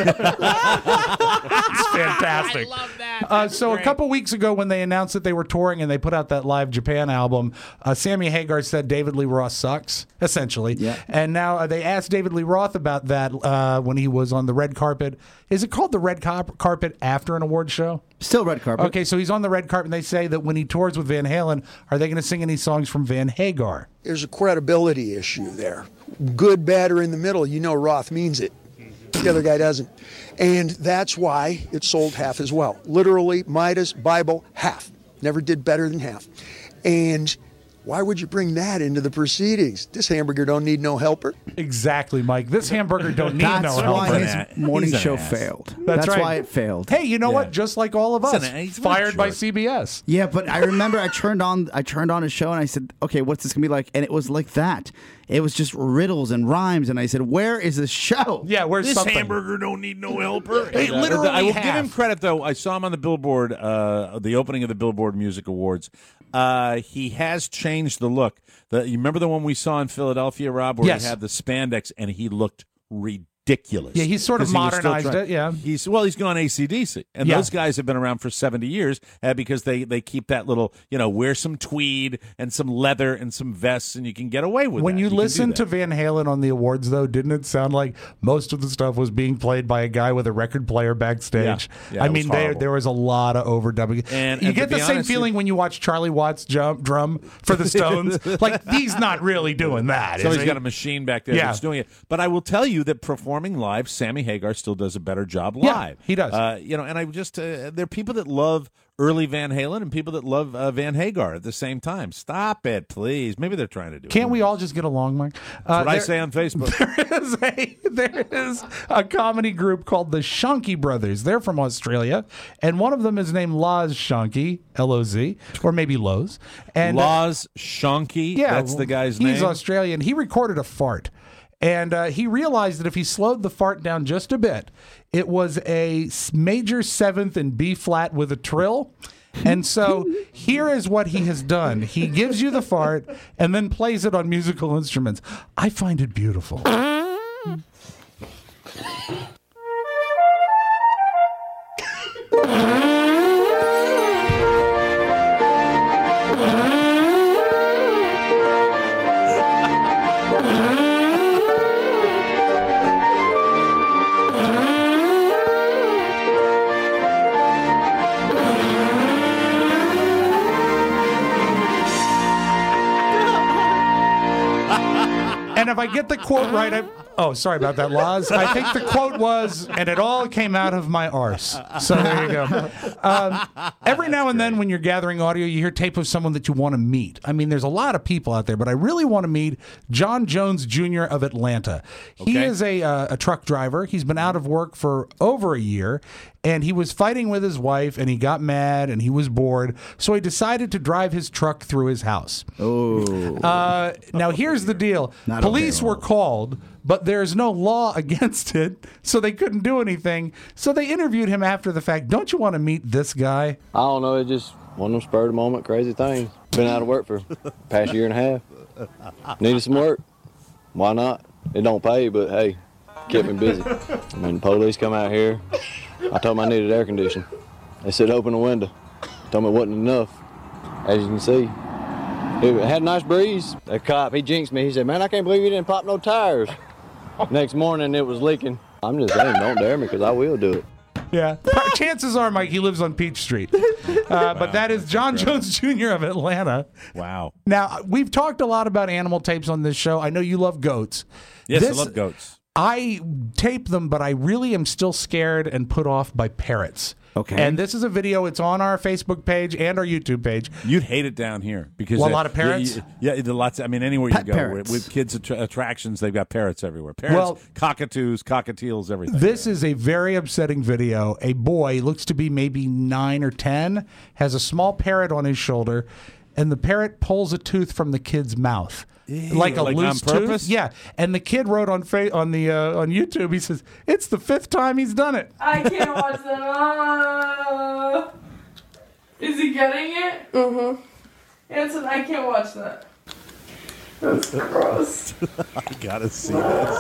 fantastic. I love that. So a couple weeks ago when they announced that they were touring and they put out that live Japan album, Sammy Hagar said David Lee Roth sucks, essentially. Yeah. And now they asked David Lee Roth about that when he was on the red carpet. Is it called the red carpet after an award show? Still red carpet. Okay, so he's on the red carpet, and they say that when he tours with Van Halen, are they going to sing any songs from Van Hagar? There's a credibility issue there. Good, bad, or in the middle, you know Roth means it. The other guy doesn't. And that's why it sold half as well. Literally, Midas, Bible, half. Never did better than half. And why would you bring that into the proceedings? This hamburger don't need no helper. Exactly, Mike. This hamburger don't need no That's helper. why his morning show failed. That's right. why it failed. Hey, you know what? Just like all of He's us, an- he's fired by short. CBS. Yeah, but I remember I turned on his show and I said, "Okay, what's this gonna be like?" And it was like that. It was just riddles and rhymes, and I said, "Where is this show?" Yeah, where's This something? hamburger don't need no helper. Hey, literally I will give half. him credit, though. I saw him on the Billboard, the opening of the Billboard Music Awards. He has changed the look. You remember the one we saw in Philadelphia, Rob, where Yes. he had the spandex and he looked ridiculous. Yeah, he's sort of 'Cause he was still modernized trying- it, yeah. He's gone AC/DC, and Yeah. those guys have been around for 70 years because they keep that little, wear some tweed and some leather and some vests, and you can get away with When that. you can do listen that. to Van Halen on the awards, though, didn't it sound like most of the stuff was being played by a guy with a record player backstage? Yeah, I it was mean, horrible. there was a lot of overdubbing. And you to get the be same honest, feeling when you watch Charlie Watts drum for the Stones. Like, he's not really doing that. So is he's he? got a machine back there Yeah. that's doing it. But I will tell you that performing live, Sammy Hagar still does a better job Yeah, live. he does. And I just there are people that love early Van Halen and people that love Van Hagar at the same time. Stop it, please. Maybe they're trying to do it. Can't we all just get along, Mike? That's what I say on Facebook. There is a comedy group called the Shonky Brothers. They're from Australia, and one of them is named Loz Shonky, L-O-Z, or maybe Lowe's. And Loz Shonky, that's the guy's He's name. Australian. He recorded a fart. And he realized that if he slowed the fart down just a bit, it was a major seventh in B flat with a trill. And so here is what he has done. He gives you the fart and then plays it on musical instruments. I find it beautiful. And if I get the quote right, sorry about that, Laz. I think the quote was, and it all came out of my arse. So there you go. Every now and then when you're gathering audio, you hear tape of someone that you want to meet. I mean, there's a lot of people out there, but I really want to meet John Jones Jr. of Atlanta. He is a truck driver. He's been out of work for over a year, and he was fighting with his wife, and he got mad, and he was bored, so he decided to drive his truck through his house. Oh. Now, here's the deal. Not Police okay, were called, but there's no law against it, so they couldn't do anything. So they interviewed him after the fact. Don't you want to meet this guy? I don't know. It's just one of them spur of the moment crazy things. Been out of work for the past year and a half. Needed some work. Why not? It don't pay, but hey, kept me busy. I mean, the police come out here. I told them I needed air conditioning. They said open the window. Told me it wasn't enough. As you can see, it had a nice breeze. The cop, he jinxed me. He said, "Man, I can't believe you didn't pop no tires." Next morning, it was leaking. I'm just saying, don't dare me, because I will do it. Yeah. Chances are, Mike, he lives on Peach Street. But that is John Jones Jr. of Atlanta. Wow. Now, we've talked a lot about animal tapes on this show. I know you love goats. Yes, I love goats. I tape them, but I really am still scared and put off by parrots. Okay. And this is a video. It's on our Facebook page and our YouTube page. You'd hate it down here because Well, a lot of parrots? Yeah, lots. I mean, anywhere Pet you go parrots. with kids attractions, they've got parrots everywhere. Parrots, Well, cockatoos, cockatiels, everything. This is a very upsetting video. A boy, looks to be maybe 9 or 10, has a small parrot on his shoulder, and the parrot pulls a tooth from the kid's mouth. Like a loose on purpose? tooth. Yeah. And the kid wrote on YouTube, he says, it's the 5th time he's done it. I can't watch that. Is he getting it? Mm-hmm. Anson, I can't watch that. That's gross. I gotta see this.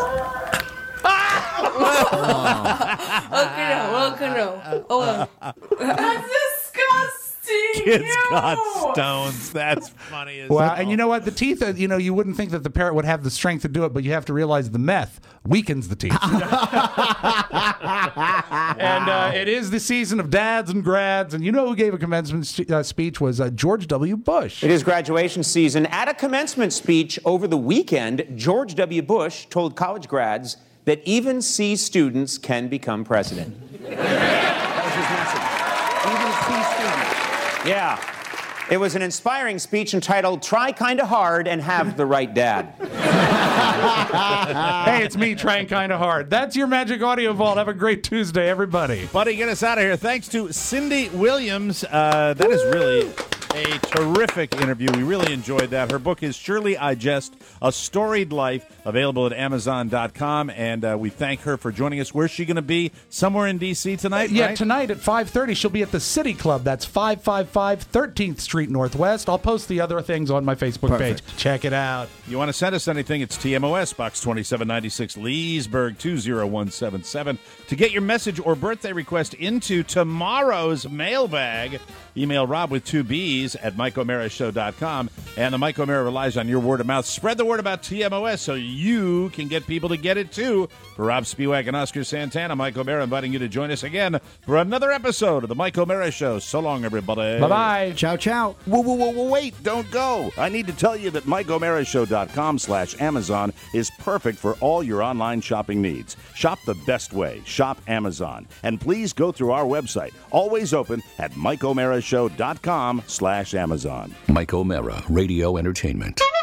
Okay, no. Oh, that's disgusting. Kids Ew. got stones. That's funny as Well, hell. and you know what? The teeth, you wouldn't think that the parrot would have the strength to do it, but you have to realize the meth weakens the teeth. And it is the season of dads and grads, and you know who gave a commencement speech was George W. Bush. It is graduation season. At a commencement speech over the weekend, George W. Bush told college grads that even C students can become president. That was his message. Even C students. Yeah. It was an inspiring speech entitled, Try Kinda Hard and Have the Right Dad. Hey, it's me trying kind of hard. That's your Magic Audio Vault. Have a great Tuesday, everybody. Buddy, get us out of here. Thanks to Cindy Williams. That is really a terrific interview. We really enjoyed that. Her book is Surely I Jest, A Storied Life, available at Amazon.com. And we thank her for joining us. Where's she going to be? Somewhere in D.C. tonight, Yeah, right? tonight at 5:30, she'll be at the City Club. That's 555 13th Street Northwest. I'll post the other things on my Facebook page. Check it out. You want to send us anything, it's TMOS, Box 2796, Leesburg 20177. To get your message or birthday request into tomorrow's mailbag, email Rob with 2 B's at MikeO'MaraShow.com. And the Mike O'Mara relies on your word of mouth. Spread the word about TMOS so you can get people to get it too. For Rob Spiewak and Oscar Santana, Mike O'Mara inviting you to join us again for another episode of the Mike O'Mara Show. So long, everybody. Bye-bye. Ciao, ciao. Whoa, wait, don't go. I need to tell you that MikeO'MaraShow.com/Amazon is perfect for all your online shopping needs. Shop the best way. Shop Amazon. And please go through our website, always open at MikeO'MaraShow.com/Amazon. Mike O'Mara, Radio Entertainment.